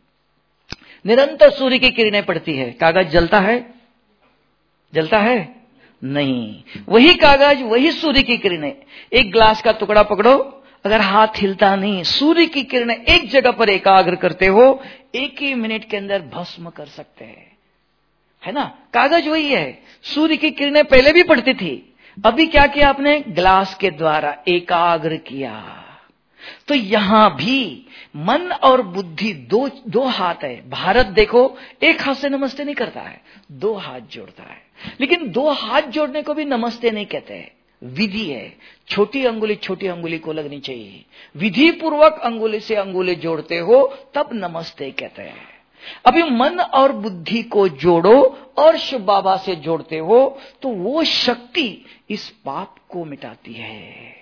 निरंतर सूर्य की किरणें पड़ती है, कागज जलता है? जलता है? नहीं। वही कागज, वही सूर्य की किरणें। एक ग्लास का टुकड़ा पकड़ो, अगर हाथ हिलता नहीं, सूर्य की किरणें एक जगह पर एकाग्र करते हो, एक ही मिनट के अंदर भस्म कर सकते हैं, है ना। कागज वही है, सूर्य की किरणें पहले भी पड़ती थी, अभी क्या किया आपने? ग्लास के द्वारा एकाग्र किया। तो यहां भी मन और बुद्धि दो हाथ है। भारत देखो, एक हाथ से नमस्ते नहीं करता है, दो हाथ जोड़ता है। लेकिन दो हाथ जोड़ने को भी नमस्ते नहीं कहते हैं, विधि है। छोटी अंगुली को लगनी चाहिए। विधि पूर्वक अंगुली से अंगुली जोड़ते हो, तब नमस्ते कहते हैं। अभी मन और बुद्धि को जोड़ो और शिव बाबा से जोड़ते हो तो वो शक्ति इस पाप को मिटाती है।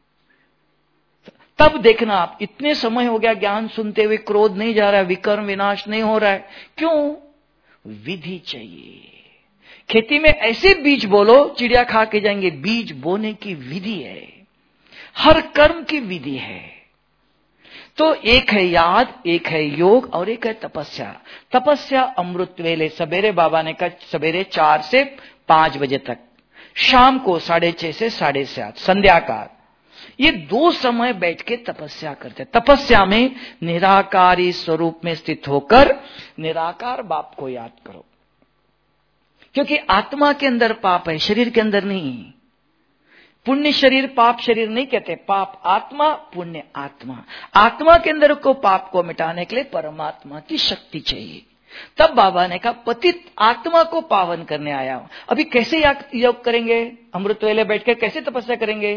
तब देखना आप, इतने समय हो गया ज्ञान सुनते हुए, क्रोध नहीं जा रहा है, विकर्म विनाश नहीं हो रहा है, क्यों? विधि चाहिए। खेती में ऐसे बीज बोलो चिड़िया खा के जाएंगे। बीज बोने की विधि है, हर कर्म की विधि है। तो एक है याद, एक है योग और एक है तपस्या। तपस्या अमृत वेले, सवेरे बाबा ने कहा सवेरे 4 से 5 बजे तक, शाम को 6:30 से 7:30 संध्या काल, ये 2 समय बैठ के तपस्या करते। तपस्या में निराकारी स्वरूप में स्थित होकर निराकार बाप को याद करो, क्योंकि आत्मा के अंदर पाप है, शरीर के अंदर नहीं। पुण्य शरीर पाप शरीर नहीं कहते, पाप आत्मा, पुण्य आत्मा। आत्मा के अंदर को पाप को मिटाने के लिए परमात्मा की शक्ति चाहिए। तब बाबा ने कहा पतित आत्मा को पावन करने आया हूं। अभी कैसे योग करेंगे? अमृत वेले बैठ के कैसे तपस्या करेंगे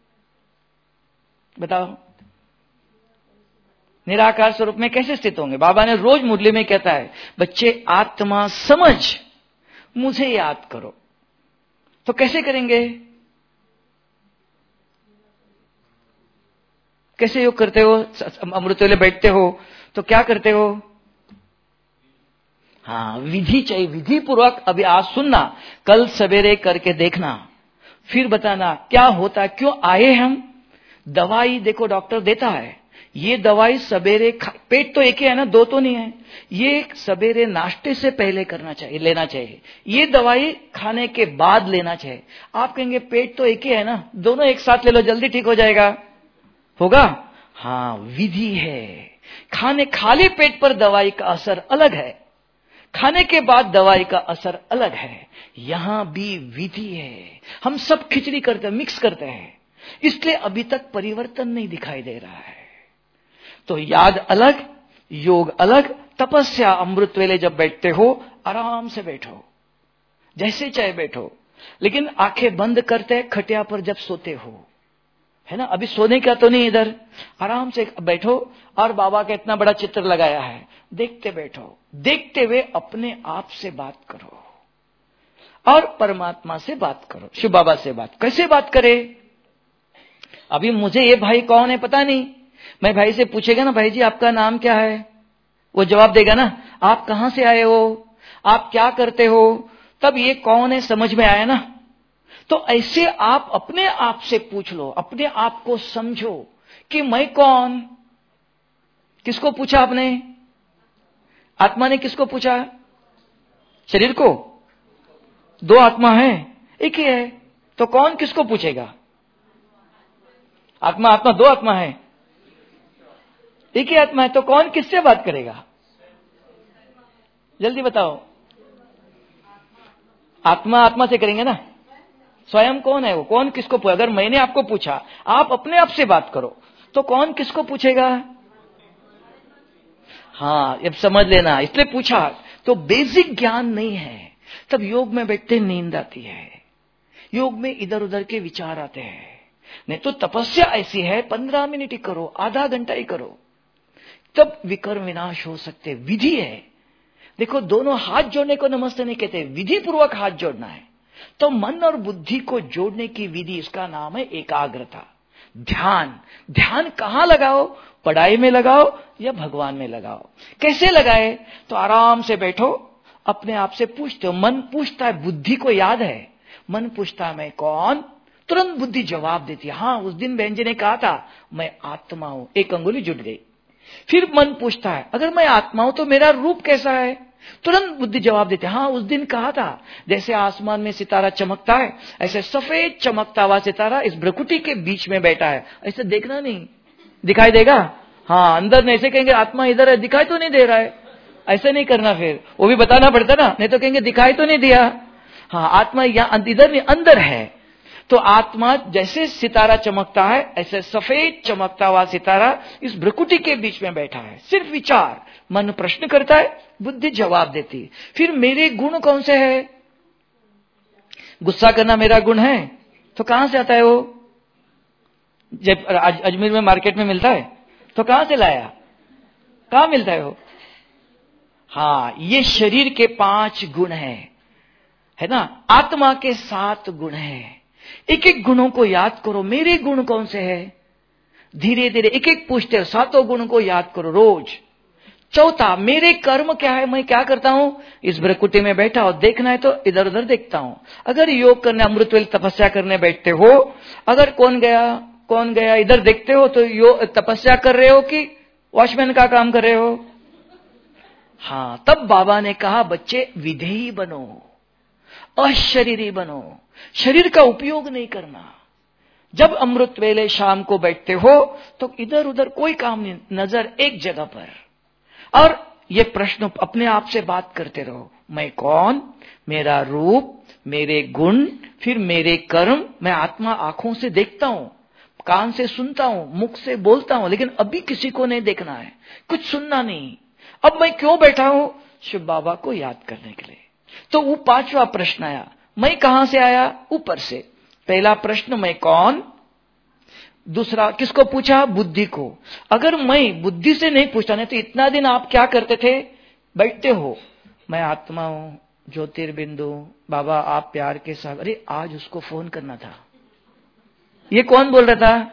बताओ? निराकार स्वरूप में कैसे स्थित होंगे? बाबा ने रोज मुरली में कहता है, बच्चे आत्मा समझ मुझे याद करो। तो कैसे करेंगे? कैसे योग करते हो? अमृत वेले बैठते हो तो क्या करते हो? हाँ, विधि चाहिए, विधि पूर्वक। अभी आज सुनना, कल सवेरे करके देखना, फिर बताना क्या होता, क्यों आए हम। दवाई देखो डॉक्टर देता है, ये दवाई सवेरे पेट तो एक ही है ना, 2 तो नहीं है। ये सवेरे नाश्ते से पहले करना चाहिए, लेना चाहिए। ये दवाई खाने के बाद लेना चाहिए। आप कहेंगे पेट तो एक ही है ना, दोनों एक साथ ले लो, जल्दी ठीक हो जाएगा, होगा? हाँ, विधि है। खाली पेट पर दवाई का असर अलग है, खाने के बाद दवाई का असर अलग है। यहां भी विधि है। हम सब खिचड़ी करते हैं, मिक्स करते हैं, इसलिए अभी तक परिवर्तन नहीं दिखाई दे रहा है। तो याद अलग, योग अलग, तपस्या अमृत वेले जब बैठते हो आराम से बैठो, जैसे चाहे बैठो, लेकिन आंखें बंद करते खटिया पर जब सोते हो, है ना। अभी सोने का तो नहीं, इधर आराम से बैठो और बाबा का इतना बड़ा चित्र लगाया है, देखते बैठो। देखते हुए अपने आप से बात करो और परमात्मा से बात करो, शिव बाबा से बात। कैसे बात करे? अभी मुझे ये भाई कौन है पता नहीं, मैं भाई से पूछेगा ना, भाई जी आपका नाम क्या है, वो जवाब देगा ना, आप कहां से आए हो, आप क्या करते हो, तब ये कौन है समझ में आया ना। तो ऐसे आप अपने आप से पूछ लो, अपने आप को समझो कि मैं कौन। किसको पूछा आपने? आत्मा ने किसको पूछा? शरीर को। 2 आत्मा है, एक ही है, तो कौन किसको पूछेगा? आत्मा 2 आत्मा है, एक ही आत्मा है, तो कौन किससे बात करेगा? जल्दी बताओ। आत्मा से करेंगे ना। स्वयं कौन है वो? कौन किसको पूछे? अगर मैंने आपको पूछा, आप अपने आप से बात करो, तो कौन किसको पूछेगा? हाँ, अब समझ लेना, इसलिए पूछा। तो बेसिक ज्ञान नहीं है, तब योग में बैठते नींद आती है, योग में इधर उधर के विचार आते हैं। नहीं तो तपस्या ऐसी है, 15 मिनट ही करो, आधा घंटा ही करो, तब विकर्म विनाश हो सकते। विधि है। देखो, दोनों हाथ जोड़ने को नमस्ते नहीं कहते, विधि पूर्वक हाथ जोड़ना है। तो मन और बुद्धि को जोड़ने की विधि, इसका नाम है एकाग्रता, ध्यान। ध्यान कहां लगाओ? पढ़ाई में लगाओ या भगवान में लगाओ। कैसे लगाए? तो आराम से बैठो, अपने आप से पूछते हो। मन पूछता है, बुद्धि को याद है, मन पूछता है मैं कौन, तुरंत बुद्धि जवाब देती है, हाँ उस दिन बहन जी ने कहा था मैं आत्मा हूं, एक अंगुली जुट गई। फिर मन पूछता है, अगर मैं आत्मा हूं तो मेरा रूप कैसा है? तुरंत बुद्धि जवाब देती है, हाँ उस दिन कहा था। जैसे आसमान में सितारा चमकता है, ऐसे सफेद चमकता हुआ सितारा इस भ्रकुटी के बीच में बैठा है, ऐसे देखना नहीं, दिखाई देगा? हाँ, अंदर नहीं। ऐसे कहेंगे आत्मा इधर है, दिखाई तो नहीं दे रहा है, ऐसे नहीं करना, फिर वो भी बताना पड़ता ना, नहीं तो कहेंगे दिखाई तो नहीं दिया। हाँ, आत्मा यहाँ इधर नहीं, अंदर है। तो आत्मा जैसे सितारा चमकता है, ऐसे सफेद चमकता हुआ सितारा इस भ्रकुटी के बीच में बैठा है। सिर्फ विचार, मन प्रश्न करता है, बुद्धि जवाब देती है। फिर मेरे गुण कौन से है? गुस्सा करना मेरा गुण है, तो कहां से आता है वो? जब अजमेर में मार्केट में मिलता है, तो कहां से लाया? कहां मिलता है वो? हाँ, ये शरीर के 5 गुण है ना। आत्मा के 7 गुण हैं। एक एक गुणों को याद करो, मेरे गुण कौन से हैं, धीरे धीरे एक एक पूछते हो, 7 गुणों को याद करो रोज। चौथा, मेरे कर्म क्या है, मैं क्या करता हूं। इस भ्रकुटी में बैठा हो, देखना है तो इधर उधर देखता हूं। अगर योग करने, अमृत वेल तपस्या करने बैठते हो, अगर कौन गया इधर देखते हो, तो योग तपस्या कर रहे हो कि वॉचमैन का काम कर रहे हो। हाँ, तब बाबा ने कहा बच्चे विधेयी बनो, अशरीरी बनो, शरीर का उपयोग नहीं करना। जब अमृत वेले शाम को बैठते हो तो इधर उधर कोई काम नहीं, नजर एक जगह पर। और ये प्रश्न अपने आप से बात करते रहो, मैं कौन, मेरा रूप, मेरे गुण, फिर मेरे कर्म। मैं आत्मा आंखों से देखता हूं, कान से सुनता हूं, मुख से बोलता हूं, लेकिन अभी किसी को नहीं देखना है, कुछ सुनना नहीं। अब मैं क्यों बैठा हूं, शिव बाबा को याद करने के लिए। तो वो 5वां प्रश्न आया, मैं कहां से आया, ऊपर से। पहला प्रश्न मैं कौन, दूसरा किसको पूछा, बुद्धि को। अगर मैं बुद्धि से नहीं पूछता, नहीं तो इतना दिन आप क्या करते थे, बैठते हो, मैं आत्मा हूं, ज्योतिर्बिंदु, बाबा आप प्यार के साथ। अरे आज उसको फोन करना था, ये कौन बोल रहा था,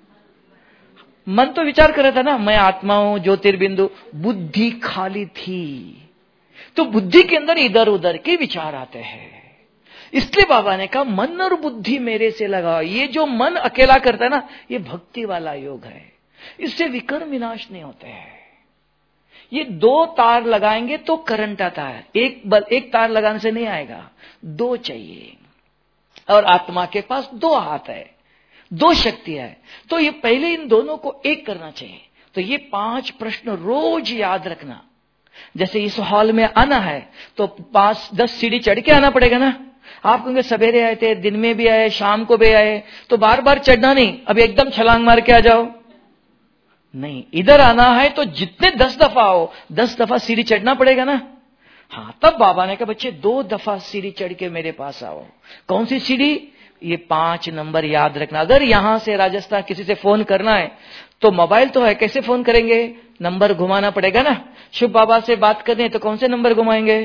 मन तो विचार कर रहा था ना, मैं आत्मा हूं, ज्योतिर्बिंदु। बुद्धि खाली थी, तो बुद्धि के अंदर इधर उधर के विचार आते हैं। इसलिए बाबा ने कहा मन और बुद्धि मेरे से लगाओ। ये जो मन अकेला करता है ना, ये भक्ति वाला योग है, इससे विकर्म विनाश नहीं होते हैं। ये 2 तार लगाएंगे तो करंट आता है, एक तार लगाने से नहीं आएगा, 2 चाहिए। और आत्मा के पास 2 हाथ है, 2 शक्ति है, तो ये पहले इन दोनों को एक करना चाहिए। तो ये 5 प्रश्न रोज याद रखना। जैसे इस हॉल में आना है तो 5-10 सीढ़ी चढ़ के आना पड़ेगा ना। आप कहेंगे सवेरे आए थे, दिन में भी आए, शाम को भी आए, तो बार बार चढ़ना नहीं, अब एकदम छलांग मार के आ जाओ नहीं। इधर आना है तो जितने 10 दफा हो, 10 दफा सीढ़ी चढ़ना पड़ेगा ना। हाँ, तब बाबा ने कहा बच्चे 2 दफा सीढ़ी चढ़ के मेरे पास आओ। कौन सी सीढ़ी, ये 5 नंबर याद रखना। अगर यहां से राजस्थान किसी से फोन करना है तो मोबाइल तो है, कैसे फोन करेंगे, नंबर घुमाना पड़ेगा ना। शिव बाबा से बात करनी है तो कौन से नंबर घुमाएंगे,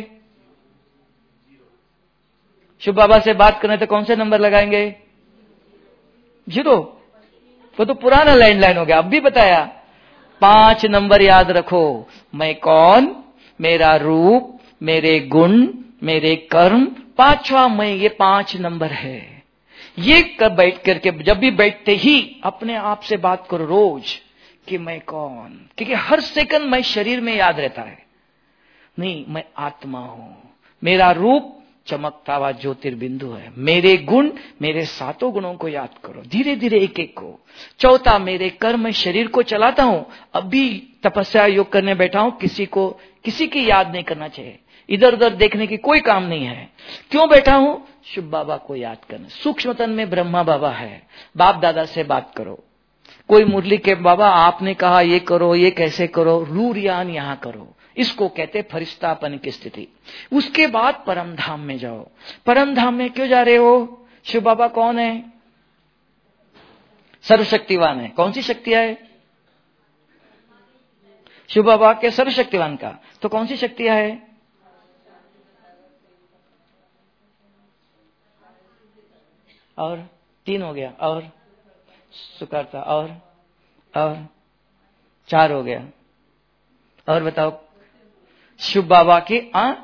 शिव बाबा से बात करने तो कौन से नंबर लगाएंगे, 0। वो तो पुराना लैंडलाइन हो गया, अब भी बताया। 5 नंबर याद रखो, मैं कौन, मेरा रूप, मेरे गुण, मेरे कर्म, 5वां मैं, ये 5 नंबर है। ये कर बैठ करके जब भी बैठते ही अपने आप से बात करो रोज कि मैं कौन, क्योंकि हर सेकंड मैं शरीर में याद रहता है, नहीं मैं आत्मा हूं, मेरा रूप चमकता हुआ ज्योतिर्बिंदु है, मेरे गुण, मेरे 7 गुणों को याद करो धीरे धीरे एक एक को। चौथा, मेरे कर्म, मैं शरीर को चलाता हूं, अभी तपस्या योग करने बैठा हूं, किसी की याद नहीं करना चाहिए, इधर उधर देखने की कोई काम नहीं है। क्यों बैठा हूं, शिव बाबा को याद करना। सूक्ष्म तन में ब्रह्मा बाबा है, बाप दादा से बात करो। कोई मुरली के बाबा आपने कहा ये करो, ये कैसे करो, रूरियान यहां करो, इसको कहते फरिश्तापन की स्थिति। उसके बाद परम धाम में जाओ। परम धाम में क्यों जा रहे हो, शिव बाबा कौन है, सर्वशक्तिवान है। कौन सी शक्ति है, शिव बाबा के सर्वशक्तिवान का, तो कौन सी शक्ति है, और 3 हो गया, और सुकर्ता, और 4 हो गया, और बताओ। शिव बाबा के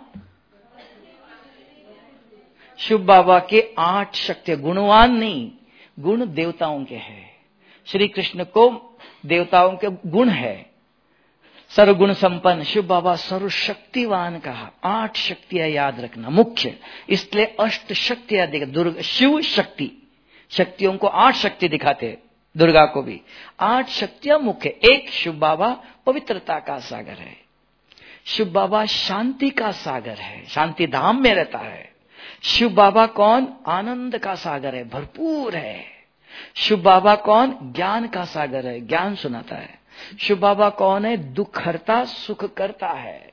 शिव बाबा के 8 शक्ति, गुणवान नहीं, गुण देवताओं के हैं। श्री कृष्ण को देवताओं के गुण है, सर्वगुण संपन्न। शिव बाबा सर्वशक्तिवान कहा। 8 शक्तियां याद रखना मुख्य, इसलिए 8 शक्तियां दिखा। दुर्गा शिव शक्ति, शक्तियों को 8 शक्ति दिखाते, दुर्गा को भी 8 शक्तियां मुख्य। एक, शिव बाबा पवित्रता का सागर है, शिव बाबा शांति का सागर है, शांति धाम में रहता है। शिव बाबा कौन, आनंद का सागर है, भरपूर है। शिव बाबा कौन, ज्ञान का सागर है, ज्ञान सुनाता है। शिव बाबा कौन है, दुख हरता सुख करता है।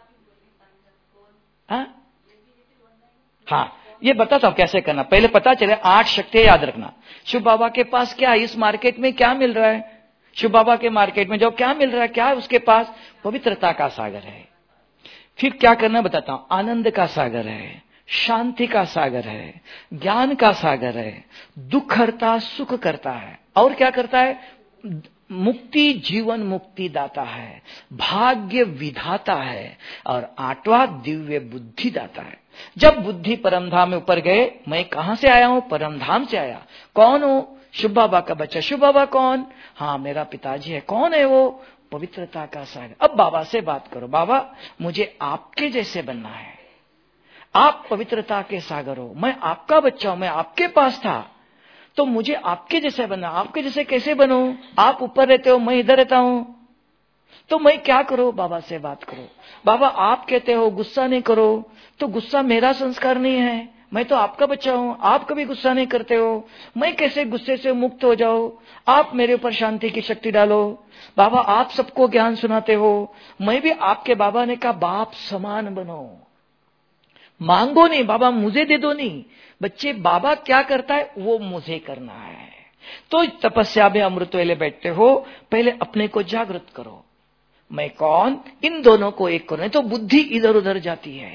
हाँ, ये बताता हूं कैसे करना, पहले पता चले। 8 शक्तियां याद रखना। शिव बाबा के पास क्या, इस मार्केट में क्या मिल रहा है, शिव बाबा के मार्केट में जो क्या मिल रहा है, क्या है उसके पास, पवित्रता का सागर है। फिर क्या करना बताता हूं। आनंद का सागर है, शांति का सागर है, ज्ञान का सागर है, दुख हरता सुख करता है, और क्या करता है, मुक्ति जीवन मुक्ति दाता है, भाग्य विधाता है, और 8वां दिव्य बुद्धि दाता है। जब बुद्धि परमधाम में ऊपर गए, मैं कहां से आया हूं, परमधाम से आया। कौन हूं, शुभ बाबा का बच्चा। शुभ बाबा कौन, हाँ मेरा पिताजी है। कौन है वो, पवित्रता का सागर। अब बाबा से बात करो, बाबा मुझे आपके जैसे बनना है, आप पवित्रता के सागर हो, मैं आपका बच्चा हूं, मैं आपके पास था, तो मुझे आपके जैसे बनना। आपके जैसे कैसे बनूं, आप ऊपर रहते हो, मैं इधर रहता हूं, तो मैं क्या करूं, बाबा से बात करो। बाबा आप कहते हो गुस्सा नहीं करो, तो गुस्सा मेरा संस्कार नहीं है, मैं तो आपका बच्चा हूं, आप कभी गुस्सा नहीं करते हो, मैं कैसे गुस्से से मुक्त हो जाऊं, आप मेरे ऊपर शांति की शक्ति डालो। बाबा आप सबको ज्ञान सुनाते हो, मैं भी आपके, बाबा ने कहा बाप समान बनो, मांगो नहीं, बाबा मुझे दे दो नहीं, बच्चे बाबा क्या करता है वो मुझे करना है। तो तपस्या में अमृत वेले बैठते हो, पहले अपने को जागृत करो, मैं कौन, इन दोनों को एक करो, नहीं तो बुद्धि इधर उधर जाती है,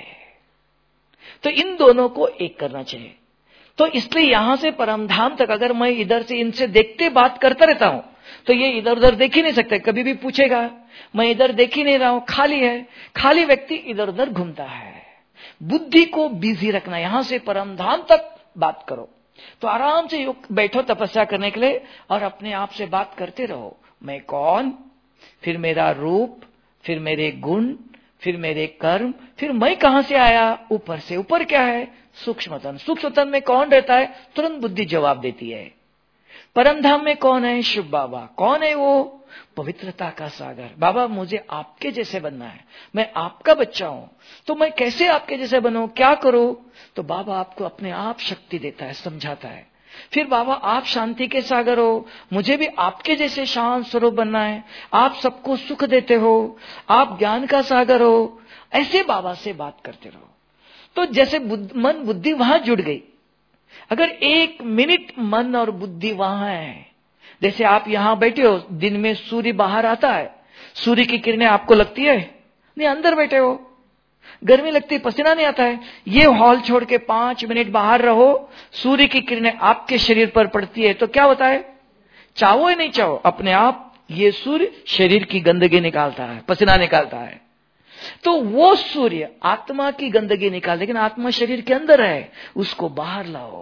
तो इन दोनों को एक करना चाहिए। तो इसलिए यहां से परमधाम तक अगर मैं इधर से इनसे देखते बात करता रहता हूं, तो ये इधर उधर देख ही नहीं सकते, कभी भी पूछेगा मैं इधर देख ही नहीं रहा हूं, खाली है, खाली व्यक्ति इधर उधर घूमता है। बुद्धि को बिजी रखना, यहां से परमधाम तक बात करो, तो आराम से बैठो तपस्या करने के लिए, और अपने आप से बात करते रहो, मैं कौन, फिर मेरा रूप, फिर मेरे गुण, फिर मेरे कर्म, फिर मैं कहां से आया, ऊपर से। ऊपर क्या है, सूक्ष्मतन। सूक्ष्मतन में कौन रहता है, तुरंत बुद्धि जवाब देती है। परमधाम में कौन है, शिव बाबा। कौन है वो, पवित्रता का सागर। बाबा मुझे आपके जैसे बनना है, मैं आपका बच्चा हूं, तो मैं कैसे आपके जैसे बनूं, क्या करूं, तो बाबा आपको अपने आप शक्ति देता है, समझाता है। फिर बाबा आप शांति के सागर हो, मुझे भी आपके जैसे शांत स्वरूप बनना है, आप सबको सुख देते हो, आप ज्ञान का सागर हो। ऐसे बाबा से बात करते रहो, तो जैसे मन बुद्धि वहां जुड़ गई। अगर 1 मिनट मन और बुद्धि वहां है, जैसे आप यहां बैठे हो, दिन में सूर्य बाहर आता है, सूर्य की किरणें आपको लगती है नहीं, अंदर बैठे हो, गर्मी लगती, पसीना नहीं आता है, ये हॉल छोड़ के 5 मिनट बाहर रहो, सूर्य की किरणें आपके शरीर पर पड़ती है, तो क्या होता है, चाहो या नहीं चाहो, अपने आप ये सूर्य शरीर की गंदगी निकालता है, पसीना निकालता है। तो वो सूर्य आत्मा की गंदगी निकाल, लेकिन आत्मा शरीर के अंदर है, उसको बाहर लाओ।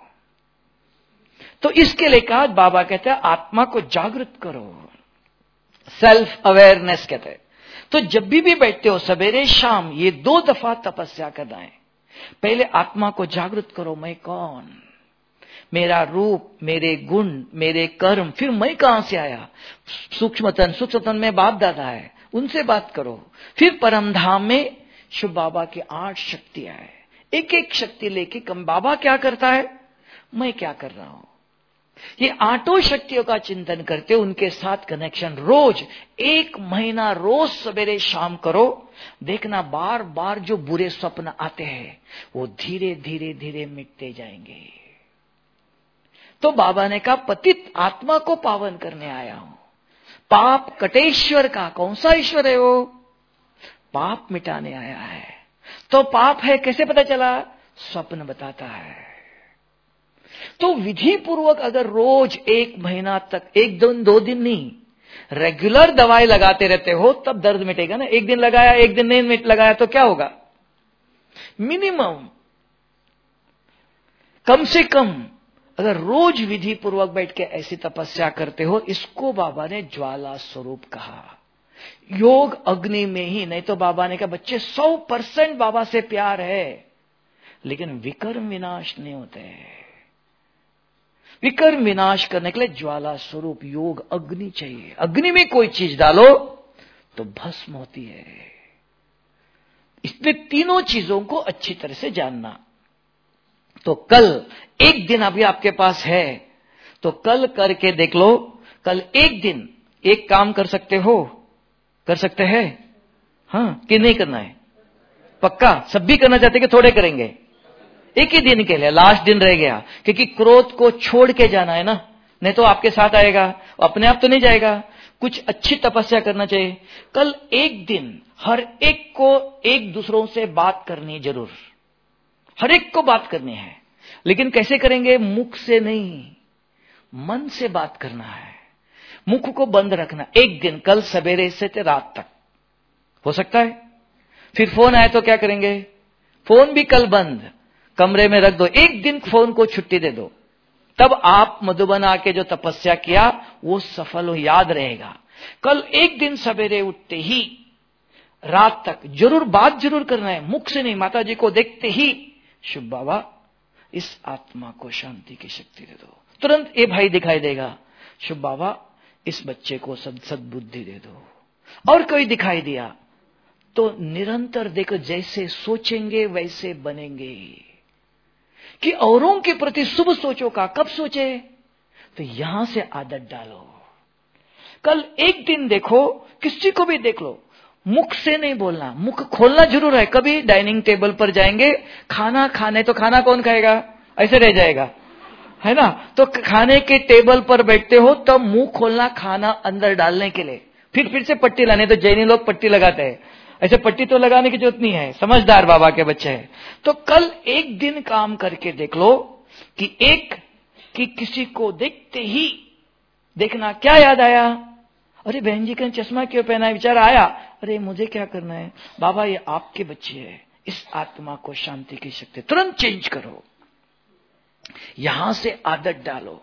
तो इसके लिए कहा, बाबा कहते हैं आत्मा को जागृत करो, सेल्फ अवेयरनेस कहते हैं। तो जब भी बैठते हो सवेरे शाम, ये 2 दफा तपस्या करना है। पहले आत्मा को जागृत करो, मैं कौन, मेरा रूप, मेरे गुण, मेरे कर्म, फिर मैं कहां से आया, सूक्ष्मतन। सूक्ष्मतन में बाप दादा है, उनसे बात करो। फिर परमधाम में शिव बाबा की 8 शक्तियां है, एक एक शक्ति लेके कम बाबा क्या करता है, मैं क्या कर रहा हूं, ये 8 शक्तियों का चिंतन करते, उनके साथ कनेक्शन रोज 1 महीना रोज सवेरे शाम करो। देखना बार बार जो बुरे स्वप्न आते हैं वो धीरे धीरे धीरे मिटते जाएंगे। तो बाबा ने कहा पतित आत्मा को पावन करने आया हूं, पाप कटेश्वर का। कौन सा ईश्वर है वो, पाप मिटाने आया है। तो पाप है कैसे पता चला, स्वप्न बताता है। तो विधि पूर्वक अगर रोज 1 महीना तक, 1-2 दिन नहीं, रेगुलर दवाई लगाते रहते हो, तब दर्द मिटेगा ना। 1 दिन लगाया, 1 दिन नहीं लगाया, तो क्या होगा, मिनिमम कम से कम अगर रोज विधि पूर्वक बैठ के ऐसी तपस्या करते हो, इसको बाबा ने ज्वाला स्वरूप कहा। योग अग्नि में ही, नहीं तो बाबा ने कहा बच्चे 100% बाबा से प्यार है, लेकिन विकर्म विनाश नहीं होते। विकर्म विनाश करने के लिए ज्वाला स्वरूप योग अग्नि चाहिए। अग्नि में कोई चीज डालो तो भस्म होती है। इसलिए तीनों चीजों को अच्छी तरह से जानना। तो कल 1 दिन अभी आपके पास है, तो कल करके देख लो। कल 1 दिन एक काम कर सकते हो, कर सकते हैं, हाँ कि नहीं करना है, पक्का सब भी करना चाहते कि थोड़े करेंगे, 1 ही दिन के लिए, लास्ट दिन रह गया, क्योंकि क्रोध को छोड़ के जाना है ना, नहीं तो आपके साथ आएगा, अपने आप तो नहीं जाएगा। कुछ अच्छी तपस्या करना चाहिए। कल 1 दिन हर एक को एक दूसरों से बात करनी जरूर, हर एक को बात करनी है, लेकिन कैसे करेंगे? मुख से नहीं, मन से बात करना है। मुख को बंद रखना। एक दिन, कल सवेरे से रात तक हो सकता है। फिर फोन आए तो क्या करेंगे? फोन भी कल बंद, कमरे में रख दो। एक दिन फोन को छुट्टी दे दो, तब आप मधुबन आके जो तपस्या किया वो सफल हो, याद रहेगा। कल एक दिन सवेरे उठते ही रात तक जरूर बात जरूर करना है, मुख से नहीं। माता जी को देखते ही, शुभ बाबा इस आत्मा को शांति की शक्ति दे दो। तुरंत ये भाई दिखाई देगा, शुभ बाबा इस बच्चे को सद्बुद्धि दे दो। और कोई दिखाई दिया तो निरंतर देखो, जैसे सोचेंगे वैसे बनेंगे। कि औरों के प्रति शुभ सोचो का कब सोचे? तो यहां से आदत डालो। कल एक दिन देखो, किसी को भी देख लो, मुख से नहीं बोलना, मुख खोलना जरूर है। कभी डाइनिंग टेबल पर जाएंगे, खाना खाने, तो खाना कौन खाएगा? ऐसे रह जाएगा, है ना? तो खाने के टेबल पर बैठते हो तब मुंह खोलना, खाना अंदर डालने के लिए। फिर से पट्टी लाने, तो जैनी लोग पट्टी लगाते हैं, ऐसे पट्टी तो लगाने की जरूरत नहीं है, समझदार बाबा के बच्चे हैं। तो कल एक दिन काम करके देख लो कि किसी को देखते ही देखना, क्या याद आया? अरे बहन जी का चश्मा क्यों पहना है? विचार आया, अरे मुझे क्या करना है? बाबा ये आपके बच्चे है, इस आत्मा को शांति की शक्ति, तुरंत चेंज करो। यहां से आदत डालो।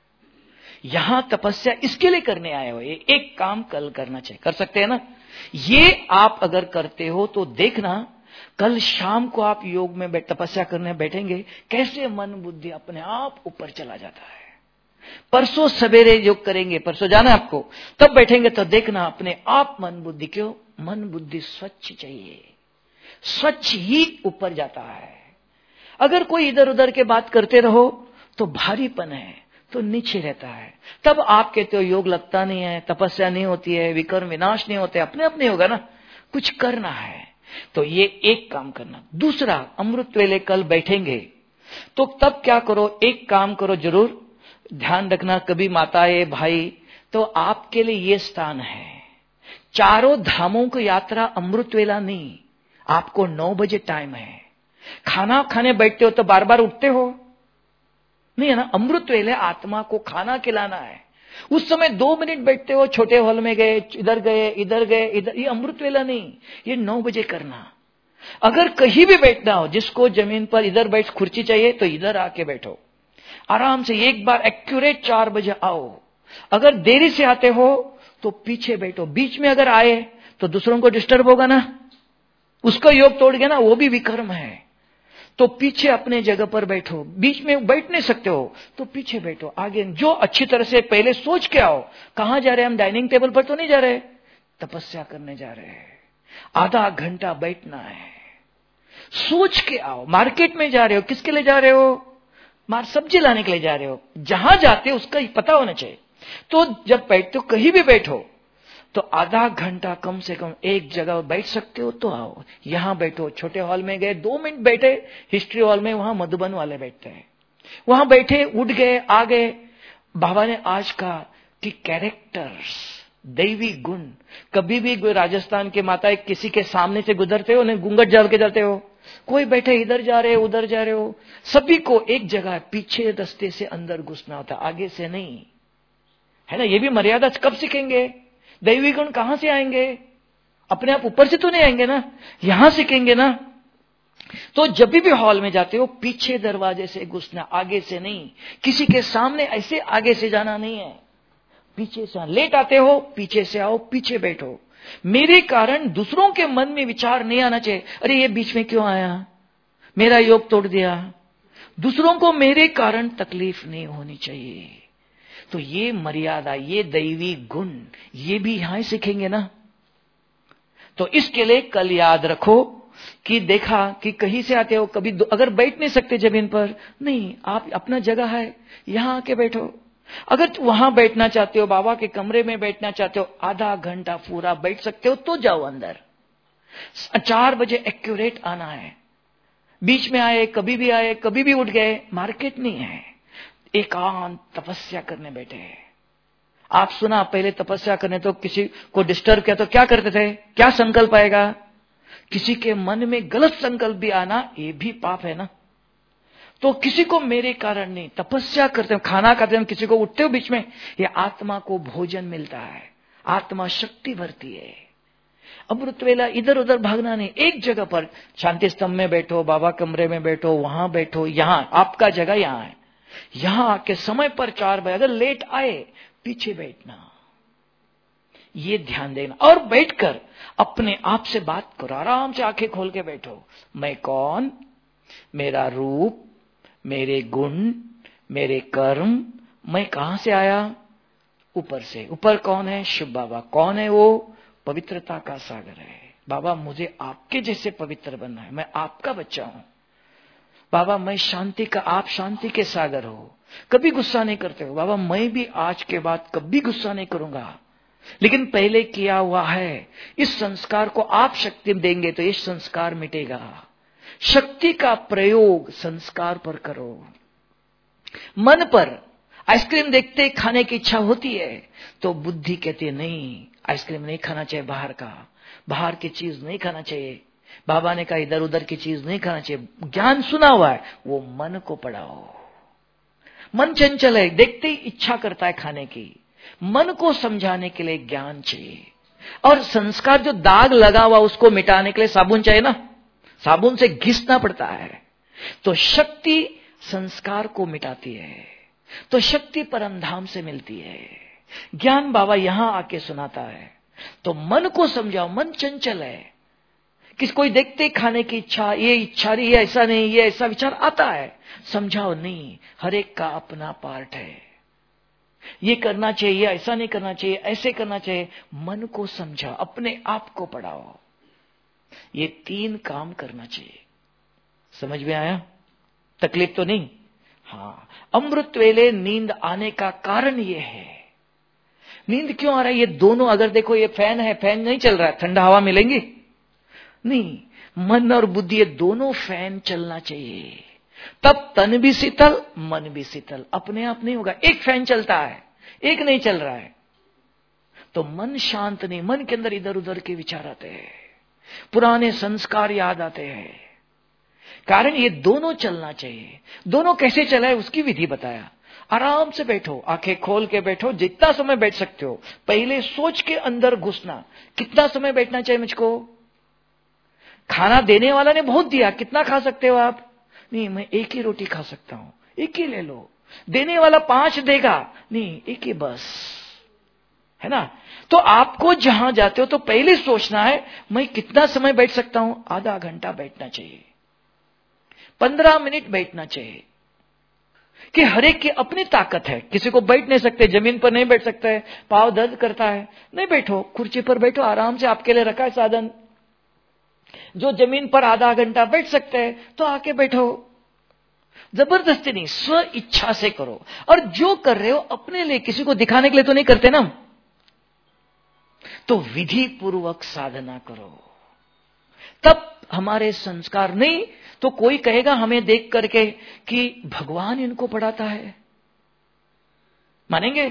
यहां तपस्या इसके लिए करने आए हो, ये एक काम कल करना चाहिए, कर सकते हैं ना? ये आप अगर करते हो तो देखना, कल शाम को आप योग में तपस्या करने बैठेंगे, कैसे मन बुद्धि अपने आप ऊपर चला जाता है। परसों सवेरे योग करेंगे, परसों जाना आपको, तब बैठेंगे तो देखना अपने आप मन बुद्धि, क्यों? मन बुद्धि स्वच्छ चाहिए, स्वच्छ ही ऊपर जाता है। अगर कोई इधर उधर के बात करते रहो तो भारीपन है, तो नीचे रहता है। तब आप कहते हो योग लगता नहीं है, तपस्या नहीं होती है, विकर्म विनाश नहीं होते, अपने अपने होगा ना। कुछ करना है तो ये एक काम करना। दूसरा, अमृत वेले कल बैठेंगे तो तब क्या करो? एक काम करो जरूर, ध्यान रखना, कभी माताएं भाई, तो आपके लिए ये स्थान है। चारों धामों की यात्रा अमृत वेला नहीं, आपको 9 बजे टाइम है। खाना खाने बैठते हो तो बार बार उठते हो नहीं, है ना? अमृत वेले आत्मा को खाना खिलाना है। उस समय 2 मिनट बैठते हो, छोटे हॉल में गए, इधर गए, इधर गए, इधर, ये अमृत वेला नहीं, ये 9 बजे करना। अगर कहीं भी बैठना हो, जिसको जमीन पर इधर बैठ कुर्सी चाहिए तो इधर आके बैठो आराम से। एक बार एक्यूरेट 4 बजे आओ। अगर देरी से आते हो तो पीछे बैठो। बीच में अगर आए तो दूसरों को डिस्टर्ब होगा ना, उसका योग तोड़ गया ना, वो भी विकर्म है। तो पीछे अपने जगह पर बैठो। बीच में बैठ नहीं सकते हो तो पीछे बैठो। आगे जो अच्छी तरह से पहले सोच के आओ, कहां जा रहे हैं हम? डाइनिंग टेबल पर तो नहीं जा रहे, तपस्या करने जा रहे हैं। आधा घंटा बैठना है, सोच के आओ। मार्केट में जा रहे हो, किसके लिए जा रहे हो? सब्जी लाने के लिए जा रहे हो। जहां जाते हो उसका ही पता होना चाहिए। तो जब बैठते हो, कहीं भी बैठो, तो आधा घंटा कम से कम एक जगह बैठ सकते हो तो आओ। यहां बैठो। छोटे हॉल में गए, 2 मिनट बैठे, हिस्ट्री हॉल में, वहां मधुबन वाले बैठते हैं, वहां बैठे, उठ गए, आ गए। बाबा ने आज कहा कि कैरेक्टर्स, दैवी गुण, कभी भी राजस्थान के माता किसी के सामने से गुजरते हो, उन्हें घूंघट डाल के जाते हो, कोई बैठे इधर जा रहे हो, उधर जा रहे हो, सभी को एक जगह पीछे रास्ते से अंदर घुसना होता, आगे से नहीं, है ना? ये भी मर्यादा कब सीखेंगे? दैवी गुण कहां से आएंगे? अपने आप ऊपर से तो नहीं आएंगे ना, यहां सीखेंगे ना। तो जब भी हॉल में जाते हो, पीछे दरवाजे से घुसना, आगे से नहीं। किसी के सामने ऐसे आगे से जाना नहीं है, पीछे से। लेट आते हो, पीछे से आओ, पीछे बैठो। मेरे कारण दूसरों के मन में विचार नहीं आना चाहिए, अरे ये बीच में क्यों आया, मेरा योग तोड़ दिया। दूसरों को मेरे कारण तकलीफ नहीं होनी चाहिए। तो ये मर्यादा, ये दैवी गुण, ये भी यहां सीखेंगे ना। तो इसके लिए कल याद रखो कि देखा कि कहीं से आते हो, कभी अगर बैठ नहीं सकते जमीन पर, नहीं, आप अपना जगह है, यहां आके बैठो। अगर वहां बैठना चाहते हो, बाबा के कमरे में बैठना चाहते हो, आधा घंटा पूरा बैठ सकते हो तो जाओ अंदर। 4 बजे एक्यूरेट आना है। बीच में आए, कभी भी आए, कभी भी उठ गए, मार्केट नहीं है, एकांत तपस्या करने बैठे हैं। आप सुना, पहले तपस्या करने तो किसी को डिस्टर्ब किया तो क्या करते थे, क्या संकल्प आएगा? किसी के मन में गलत संकल्प भी आना, ये भी पाप है ना। तो किसी को मेरे कारण नहीं, तपस्या करते हो, खाना खाते हो, किसी को उठते हो बीच में, ये आत्मा को भोजन मिलता है, आत्मा शक्ति भरती है। अमृत वेला इधर उधर भागना नहीं, एक जगह पर शांति स्तंभ में बैठो, बाबा कमरे में बैठो, वहां बैठो, यहां आपका जगह यहां है, यहां आके समय पर 4 बजे अगर लेट आए पीछे बैठना, ये ध्यान देना। और बैठकर अपने आप से बात करो, आराम से आंखें खोल के बैठो। मैं कौन, मेरा रूप, मेरे गुण, मेरे कर्म, मैं कहां से आया? ऊपर से। ऊपर कौन है? शिव बाबा। कौन है वो? पवित्रता का सागर है। बाबा मुझे आपके जैसे पवित्र बनना है, मैं आपका बच्चा हूं। बाबा मैं शांति का, आप शांति के सागर हो, कभी गुस्सा नहीं करते हो। बाबा मैं भी आज के बाद कभी गुस्सा नहीं करूंगा, लेकिन पहले किया हुआ है, इस संस्कार को आप शक्ति देंगे तो ये संस्कार मिटेगा। शक्ति का प्रयोग संस्कार पर करो। मन पर आइसक्रीम देखते ही खाने की इच्छा होती है तो बुद्धि कहती है नहीं, आइसक्रीम नहीं खाना चाहिए, बाहर की चीज नहीं खाना चाहिए। बाबा ने कहा इधर उधर की चीज नहीं खाना चाहिए। ज्ञान सुना हुआ है, वो मन को पढ़ाओ। मन चंचल है, देखते ही इच्छा करता है खाने की। मन को समझाने के लिए ज्ञान चाहिए। और संस्कार जो दाग लगा हुआ उसको मिटाने के लिए साबुन चाहिए ना, साबुन से घिसना पड़ता है। तो शक्ति संस्कार को मिटाती है, तो शक्ति परमधाम से मिलती है। ज्ञान बाबा यहां आके सुनाता है। तो मन को समझाओ, मन चंचल है, किसी कोई देखते खाने की इच्छा, ये इच्छा रही, ये ऐसा नहीं, ये ऐसा विचार आता है, समझाओ नहीं, हर एक का अपना पार्ट है, ये करना चाहिए, ऐसा नहीं करना चाहिए, ऐसे करना चाहिए। मन को समझाओ, अपने आप को पढ़ाओ। ये 3 काम करना चाहिए। समझ में आया? तकलीफ तो नहीं? हाँ। अमृत वेले नींद आने का कारण ये है। नींद क्यों आ रहा है? ये दोनों, अगर देखो ये फैन है, फैन नहीं चल रहा है, ठंडा हवा मिलेंगी नहीं। मन और बुद्धि ये दोनों फैन चलना चाहिए, तब तन भी शीतल, मन भी शीतल। अपने आप नहीं होगा। एक फैन चलता है, एक नहीं चल रहा है, तो मन शांत नहीं, मन के अंदर इधर उधर के विचार आते हैं, पुराने संस्कार याद आते हैं। कारण ये दोनों चलना चाहिए। दोनों कैसे चला है उसकी विधि बताया। आराम से बैठो, आंखें खोल के बैठो, जितना समय बैठ सकते हो। पहले सोच के अंदर घुसना, कितना समय बैठना चाहिए मुझको? खाना देने वाला ने बहुत दिया, कितना खा सकते हो आप? नहीं, मैं एक ही रोटी खा सकता हूं, एक ही ले लो। देने वाला 5 देगा, नहीं, एक ही बस, है ना। तो आपको जहां जाते हो तो पहले सोचना है मैं कितना समय बैठ सकता हूं। आधा घंटा बैठना चाहिए, 15 मिनट बैठना चाहिए। कि हर एक की अपनी ताकत है। किसी को बैठ नहीं सकते, जमीन पर नहीं बैठ सकता है, पांव दर्द करता है, नहीं बैठो, कुर्सी पर बैठो, आराम से आपके लिए रखा है साधन। जो जमीन पर आधा घंटा बैठ सकते हैं तो आके बैठो, जबरदस्ती नहीं, स्व इच्छा से करो। और जो कर रहे हो अपने लिए, किसी को दिखाने के लिए तो नहीं करते ना। तो विधि पूर्वक साधना करो, तब हमारे संस्कार नहीं तो कोई कहेगा हमें देख करके कि भगवान इनको पढ़ाता है, मानेंगे?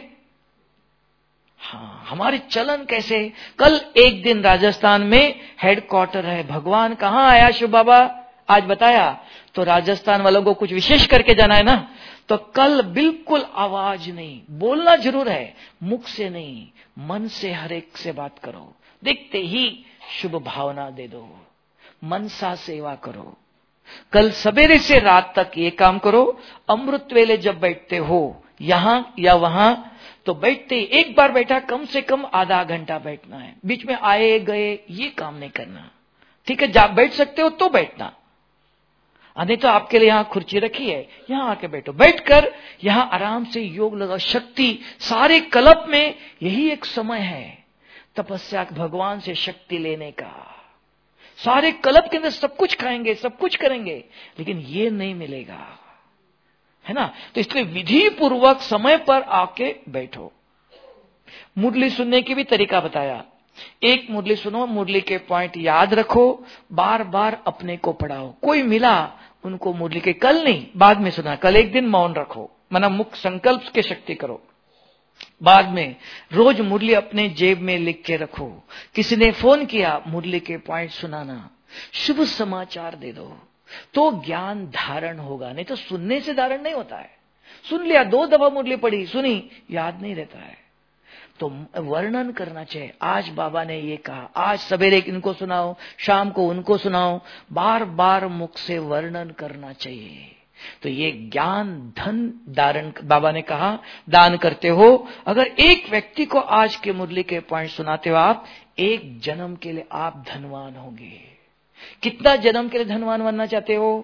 हाँ, हमारे चलन कैसे। कल एक दिन राजस्थान में हेडक्वार्टर है, भगवान कहां आया शिव बाबा आज बताया। तो राजस्थान वालों को कुछ विशेष करके जाना है ना, तो कल बिल्कुल आवाज नहीं, बोलना जरूर है, मुख से नहीं, मन से हर एक से बात करो। देखते ही शुभ भावना दे दो, मनसा सेवा करो। कल सवेरे से रात तक ये काम करो। अमृत वेले जब बैठते हो यहां या वहां, तो बैठते एक बार बैठा, कम से कम आधा घंटा बैठना है। बीच में आए गए ये काम नहीं करना, ठीक है? जब बैठ सकते हो तो बैठना, नहीं तो आपके लिए यहां कुर्सी रखी है, यहां आके बैठो। बैठकर यहां आराम से योग लगाओ। शक्ति सारे कल्प में यही एक समय है तपस्या, भगवान से शक्ति लेने का। सारे कल्प के अंदर सब कुछ खाएंगे, सब कुछ करेंगे, लेकिन ये नहीं मिलेगा, है ना। तो इसलिए विधि पूर्वक समय पर आके बैठो। मुरली सुनने की भी तरीका बताया। एक मुरली सुनो, मुरली के पॉइंट याद रखो, बार बार अपने को पढ़ाओ। कोई मिला उनको मुरली के, कल नहीं बाद में सुना, कल एक दिन मौन रखो, मना मुख संकल्प के शक्ति करो। बाद में रोज मुरली अपने जेब में लिख के रखो। किसी ने फोन किया, मुरली के पॉइंट सुनाना, शुभ समाचार दे दो, तो ज्ञान धारण होगा। नहीं तो सुनने से धारण नहीं होता है। सुन लिया, 2 दफा मुरली पढ़ी, सुनी, याद नहीं रहता है। तो वर्णन करना चाहिए। आज बाबा ने ये कहा, आज सवेरे इनको सुनाओ, शाम को उनको सुनाओ, बार बार मुख से वर्णन करना चाहिए। तो ये ज्ञान धन धारण, बाबा ने कहा दान करते हो। अगर एक व्यक्ति को आज के मुरली के पॉइंट सुनाते हो आप, 1 जन्म के लिए आप धनवान होंगे। कितना जन्म के लिए धनवान बनना चाहते हो?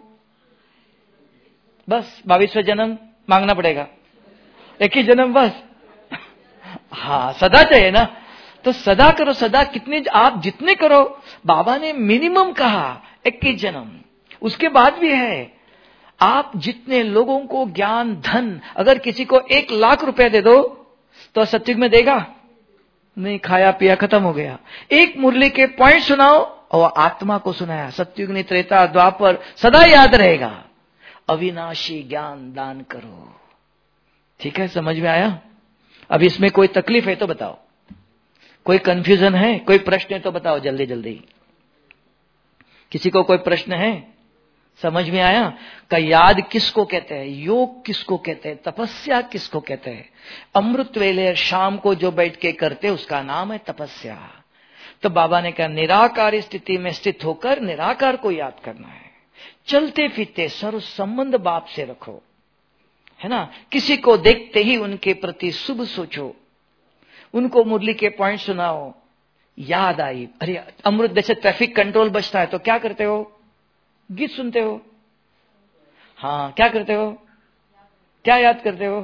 बस 22वां जन्म मांगना पड़ेगा, 1 ही जन्म बस। हाँ, सदा चाहिए ना, तो सदा करो, सदा कितने आप जितने करो। बाबा ने मिनिमम कहा 21 जन्म, उसके बाद भी है। आप जितने लोगों को ज्ञान धन, अगर किसी को 1 लाख रुपए दे दो तो सत्युग में देगा नहीं, खाया पिया खत्म हो गया। एक मुरली के पॉइंट सुनाओ और आत्मा को सुनाया, सत्युग नहीं, त्रेता द्वापर सदा याद रहेगा। अविनाशी ज्ञान दान करो। ठीक है, समझ में आया? अब इसमें कोई तकलीफ है तो बताओ, कोई कंफ्यूजन है, कोई प्रश्न है तो बताओ जल्दी जल्दी। किसी को कोई प्रश्न है? समझ में आया? का याद किसको कहते हैं, योग किसको कहते हैं, तपस्या किसको कहते हैं? अमृत वेले शाम को जो बैठ के करते उसका नाम है तपस्या। तो बाबा ने कहा निराकार स्थिति में स्थित होकर निराकार को याद करना है। चलते फिरते सर्व संबंध बाप से रखो, है ना। किसी को देखते ही उनके प्रति शुभ सोचो, उनको मुरली के पॉइंट सुनाओ, याद आई, अरे अमृत जैसे ट्रैफिक कंट्रोल बचता है तो क्या करते हो? गीत सुनते हो। हाँ, क्या करते हो? क्या याद करते हो?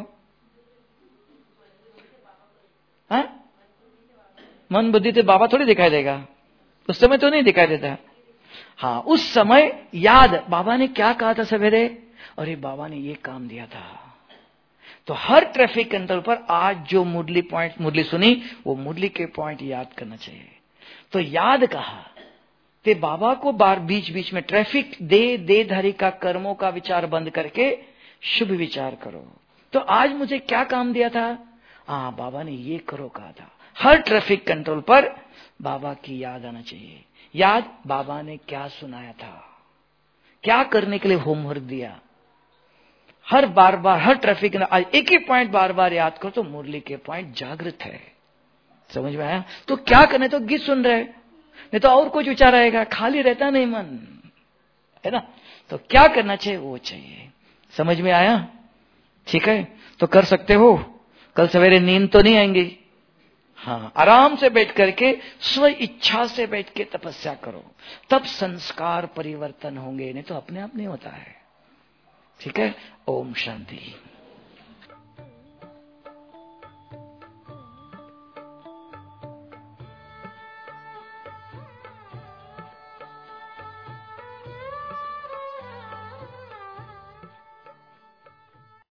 हाँ? मन बुद्धि से बाबा थोड़ी दिखाई देगा, उस समय तो नहीं दिखाई देता। हाँ, उस समय याद, बाबा ने क्या कहा था सवेरे, अरे बाबा ने ये काम दिया था। तो हर ट्रैफिक कंट्रोल पर आज जो मुरली पॉइंट मुरली सुनी, वो मुरली के पॉइंट याद करना चाहिए। तो याद कहा ते बाबा को बार बीच बीच में ट्रैफिक देहधारी का कर्मों का विचार बंद करके शुभ विचार करो। तो आज मुझे क्या काम दिया था? हाँ, बाबा ने ये करो कहा था। हर ट्रैफिक कंट्रोल पर बाबा की याद आना चाहिए। याद, बाबा ने क्या सुनाया था, क्या करने के लिए होमवर्क दिया। हर बार बार हर ट्रैफिक एक ही पॉइंट बार बार याद करो तो मुरली के पॉइंट जागृत है। समझ में आया? तो क्या करने, तो गीत सुन रहे, नहीं तो और कुछ विचार आएगा, खाली रहता नहीं मन, है ना। तो क्या करना चाहिए वो चाहिए। समझ में आया? ठीक है, तो कर सकते हो। कल सवेरे नींद तो नहीं आएंगी। हाँ, आराम से बैठ करके स्व इच्छा से बैठ के तपस्या करो, तब संस्कार परिवर्तन होंगे, नहीं तो अपने आप नहीं होता है। ठीक है, ओम शांति।